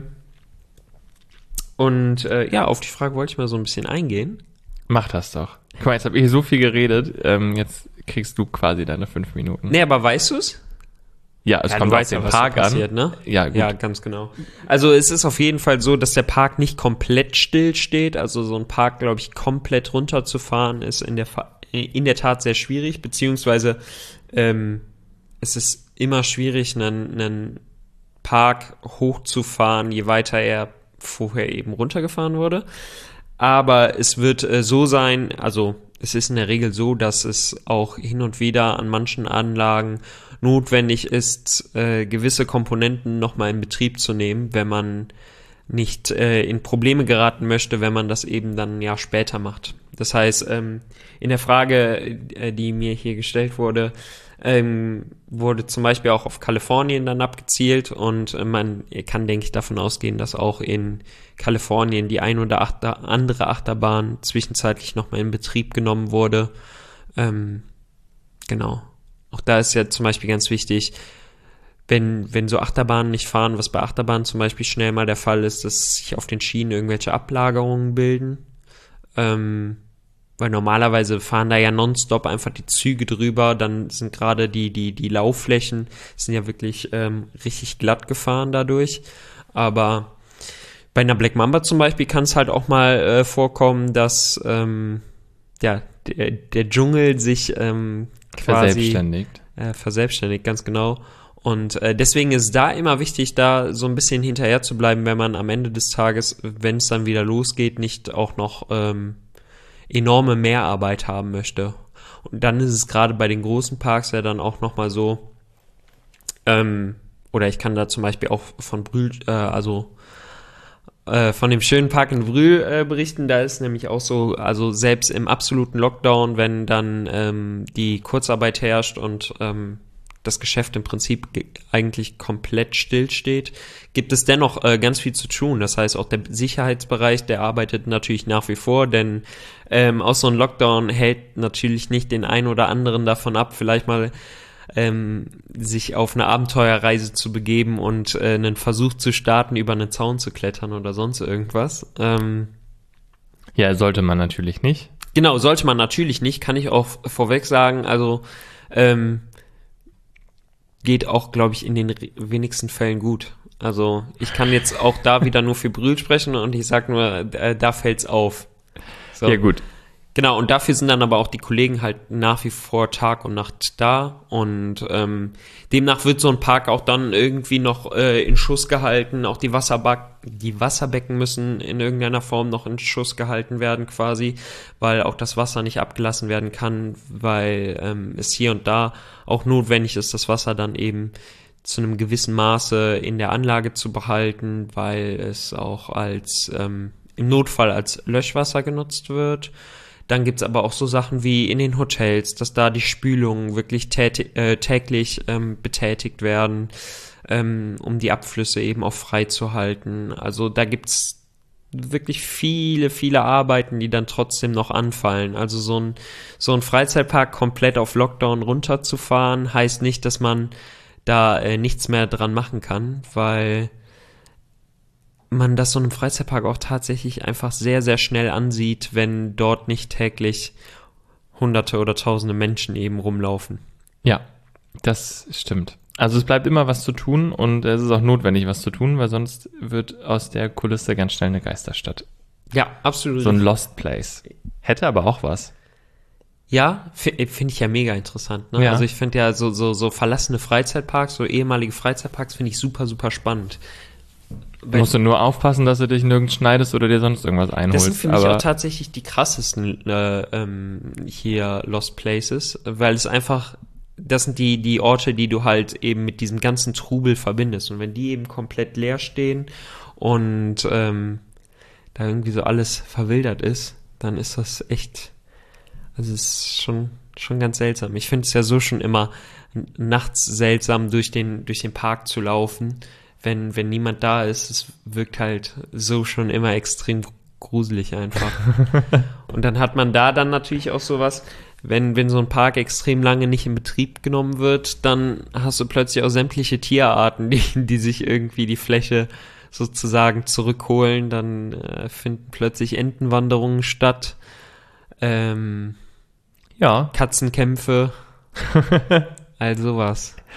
und äh, ja, auf die Frage wollte ich mal so ein bisschen eingehen. Mach das doch. Guck mal, jetzt habe ich so viel geredet. Ähm, jetzt kriegst du quasi deine fünf Minuten. Nee, aber weißt du es? Ja, es Ja, kommt du auf weißt ja, den was da Park passiert, an. ne? Ja, gut. Ja, ganz genau. Also es ist auf jeden Fall so, dass der Park nicht komplett still steht. Also so ein Park, glaube ich, komplett runterzufahren, ist in der Fa- in der Tat sehr schwierig, beziehungsweise ähm, es ist immer schwierig, einen, einen Park hochzufahren, je weiter er vorher eben runtergefahren wurde. Aber es wird äh, so sein, also es ist in der Regel so, dass es auch hin und wieder an manchen Anlagen notwendig ist, äh, gewisse Komponenten nochmal in Betrieb zu nehmen, wenn man nicht äh, in Probleme geraten möchte, wenn man das eben dann ein Jahr später macht. Das heißt, ähm, in der Frage, äh, die mir hier gestellt wurde, ähm, wurde zum Beispiel auch auf Kalifornien dann abgezielt und äh, man kann, denke ich, davon ausgehen, dass auch in Kalifornien die ein oder achter, andere Achterbahn zwischenzeitlich nochmal in Betrieb genommen wurde. Ähm, genau. Auch da ist ja zum Beispiel ganz wichtig, wenn, wenn so Achterbahnen nicht fahren, was bei Achterbahnen zum Beispiel schnell mal der Fall ist, dass sich auf den Schienen irgendwelche Ablagerungen bilden. Ähm, weil normalerweise fahren da ja nonstop einfach die Züge drüber, dann sind gerade die, die, die Laufflächen sind ja wirklich ähm, richtig glatt gefahren dadurch. Aber bei einer Black Mamba zum Beispiel kann es halt auch mal äh, vorkommen, dass ähm, ja, der, der Dschungel sich ähm, quasi Verselbstständigt. Äh, verselbstständigt, ganz genau. Und äh, deswegen ist da immer wichtig, da so ein bisschen hinterher zu bleiben, wenn man am Ende des Tages, wenn es dann wieder losgeht, nicht auch noch ähm, enorme Mehrarbeit haben möchte. Und dann ist es gerade bei den großen Parks ja dann auch nochmal so, ähm, oder ich kann da zum Beispiel auch von Brühl, äh, also äh, von dem schönen Park in Brühl äh, berichten. Da ist nämlich auch so, also selbst im absoluten Lockdown, wenn dann ähm, die Kurzarbeit herrscht und ähm, das Geschäft im Prinzip ge- eigentlich komplett stillsteht, gibt es dennoch äh, ganz viel zu tun. Das heißt, auch der Sicherheitsbereich, der arbeitet natürlich nach wie vor, denn ähm, auch so ein Lockdown hält natürlich nicht den einen oder anderen davon ab, vielleicht mal ähm, sich auf eine Abenteuerreise zu begeben und äh, einen Versuch zu starten, über einen Zaun zu klettern oder sonst irgendwas. Ähm, Ja, sollte man natürlich nicht. genau, sollte man natürlich nicht, kann ich auch vorweg sagen, also ähm, geht auch, glaube ich, in den wenigsten Fällen gut. Also ich kann jetzt auch da wieder nur für Brühl sprechen und ich sag nur, äh, da fällt's auf. So. Ja, gut. Genau, und dafür sind dann aber auch die Kollegen halt nach wie vor Tag und Nacht da und ähm, demnach wird so ein Park auch dann irgendwie noch äh, in Schuss gehalten, auch die Wasserba- die Wasserbecken müssen in irgendeiner Form noch in Schuss gehalten werden quasi, weil auch das Wasser nicht abgelassen werden kann, weil ähm, es hier und da auch notwendig ist, das Wasser dann eben zu einem gewissen Maße in der Anlage zu behalten, weil es auch als ähm, im Notfall als Löschwasser genutzt wird. Dann gibt's aber auch so Sachen wie in den Hotels, dass da die Spülungen wirklich täti- äh, täglich ähm, betätigt werden, ähm, um die Abflüsse eben auch frei zu halten. Also da gibt's wirklich viele, viele Arbeiten, die dann trotzdem noch anfallen. Also so ein, so ein Freizeitpark komplett auf Lockdown runterzufahren, heißt nicht, dass man da äh, nichts mehr dran machen kann, weil man das so einem Freizeitpark auch tatsächlich einfach sehr, sehr schnell ansieht, wenn dort nicht täglich hunderte oder tausende Menschen eben rumlaufen. Ja, das stimmt. Also es bleibt immer was zu tun und es ist auch notwendig, was zu tun, weil sonst wird aus der Kulisse ganz schnell eine Geisterstadt. Ja, absolut. So ein Lost Place. Hätte aber auch was. Ja, f- finde ich ja mega interessant. Ne? Ja. Also ich finde ja so, so, so verlassene Freizeitparks, so ehemalige Freizeitparks finde ich super, super spannend. Du musst du nur aufpassen, dass du dich nirgends schneidest oder dir sonst irgendwas einholst. Das sind für mich aber auch tatsächlich die krassesten äh, ähm, hier Lost Places, weil es einfach, das sind die, die Orte, die du halt eben mit diesem ganzen Trubel verbindest. Und wenn die eben komplett leer stehen und ähm, da irgendwie so alles verwildert ist, dann ist das echt, also es ist schon, schon ganz seltsam. Ich finde es ja so schon immer n- nachts seltsam, durch den, durch den Park zu laufen. Wenn, wenn niemand da ist, es wirkt halt so schon immer extrem gruselig einfach. Und dann hat man da dann natürlich auch sowas, wenn, wenn so ein Park extrem lange nicht in Betrieb genommen wird, dann hast du plötzlich auch sämtliche Tierarten, die, die sich irgendwie die Fläche sozusagen zurückholen. Dann äh, finden plötzlich Entenwanderungen statt, ähm, ja. Katzenkämpfe, all sowas.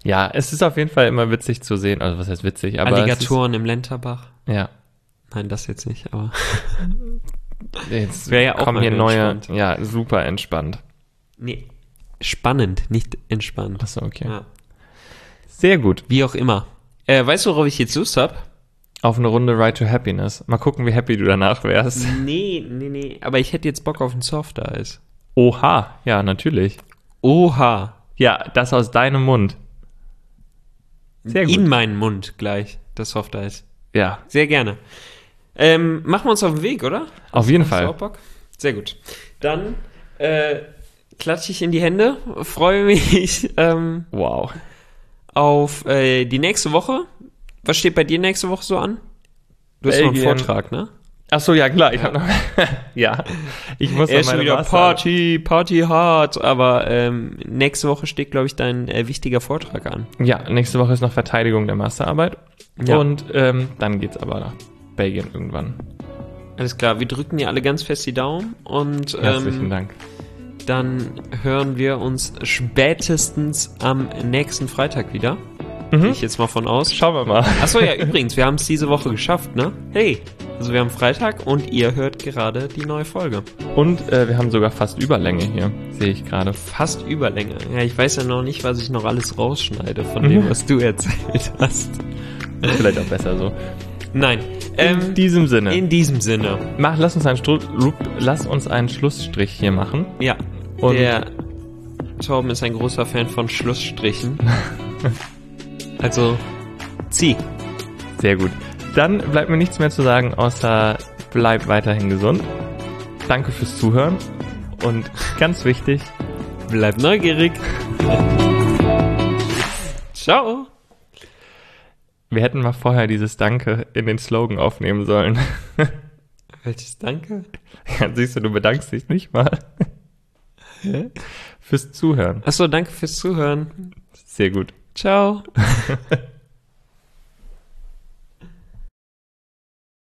Ja, es ist auf jeden Fall immer witzig zu sehen. Also was heißt witzig? Aber Alligatoren im Lenterbach. Es ist, ja. Nein, das jetzt nicht, aber Jetzt wäre ja auch kommen mal hier neue. entspannt. Ja, super entspannt. nee, spannend, nicht entspannt. Achso, okay. Ja. Sehr gut. Wie auch immer. Äh, weißt du, worauf ich jetzt Lust habe? Auf eine Runde Ride to Happiness. Mal gucken, wie happy du danach wärst. Nee, nee, nee. Aber ich hätte jetzt Bock auf ein Soft-Eis. Oha, ja, natürlich. Oha. Ja, das aus deinem Mund. Sehr gut. In meinen Mund gleich, das Soft-Eis. Ja, Sehr gerne. Ähm, machen wir uns auf den Weg, oder? auf jeden Hast du Fall. auch Bock? Sehr gut. Dann äh, klatsche ich in die Hände, freue mich ähm, Wow. auf äh, die nächste Woche. Was steht bei dir nächste Woche so an? Du hast noch einen Belgien. Vortrag, ne? Achso, ja, klar. Ich hab noch. Ja, ich muss Er noch ist schon meine wieder Master- Party, Party hard, aber ähm, nächste Woche steht, glaube ich, dein äh, wichtiger Vortrag an. Ja, nächste Woche ist noch Verteidigung der Masterarbeit. Ja. Und ähm, dann geht's aber nach Belgien irgendwann. Alles klar, wir drücken dir alle ganz fest die Daumen und Herzlichen ähm, Dank. dann hören wir uns spätestens am nächsten Freitag wieder. Mhm. Gehe ich jetzt mal von aus. Schauen wir mal. Achso, ja, übrigens, wir haben es diese Woche geschafft, ne? Hey, also wir haben Freitag und ihr hört gerade die neue Folge. Und äh, wir haben sogar fast Überlänge hier, sehe ich gerade. Fast Überlänge. Ja, ich weiß ja noch nicht, was ich noch alles rausschneide von dem, Mhm. was du erzählt hast. Vielleicht auch besser so. Nein. In Ähm, diesem Sinne. in diesem Sinne. Mach, lass, uns einen Stru Rup- lass uns einen Schlussstrich hier machen. Ja. Und- der Torben ist ein großer Fan von Schlussstrichen. Also, zieh. Sehr gut. Dann bleibt mir nichts mehr zu sagen, außer bleib weiterhin gesund. Danke fürs Zuhören. Und ganz wichtig, Bleib neugierig. Ciao. wir hätten mal vorher dieses Danke in den Slogan aufnehmen sollen. Welches Danke? Ja, siehst du, du bedankst dich nicht mal. Fürs Zuhören. Achso, danke fürs Zuhören. Sehr gut. Ciao.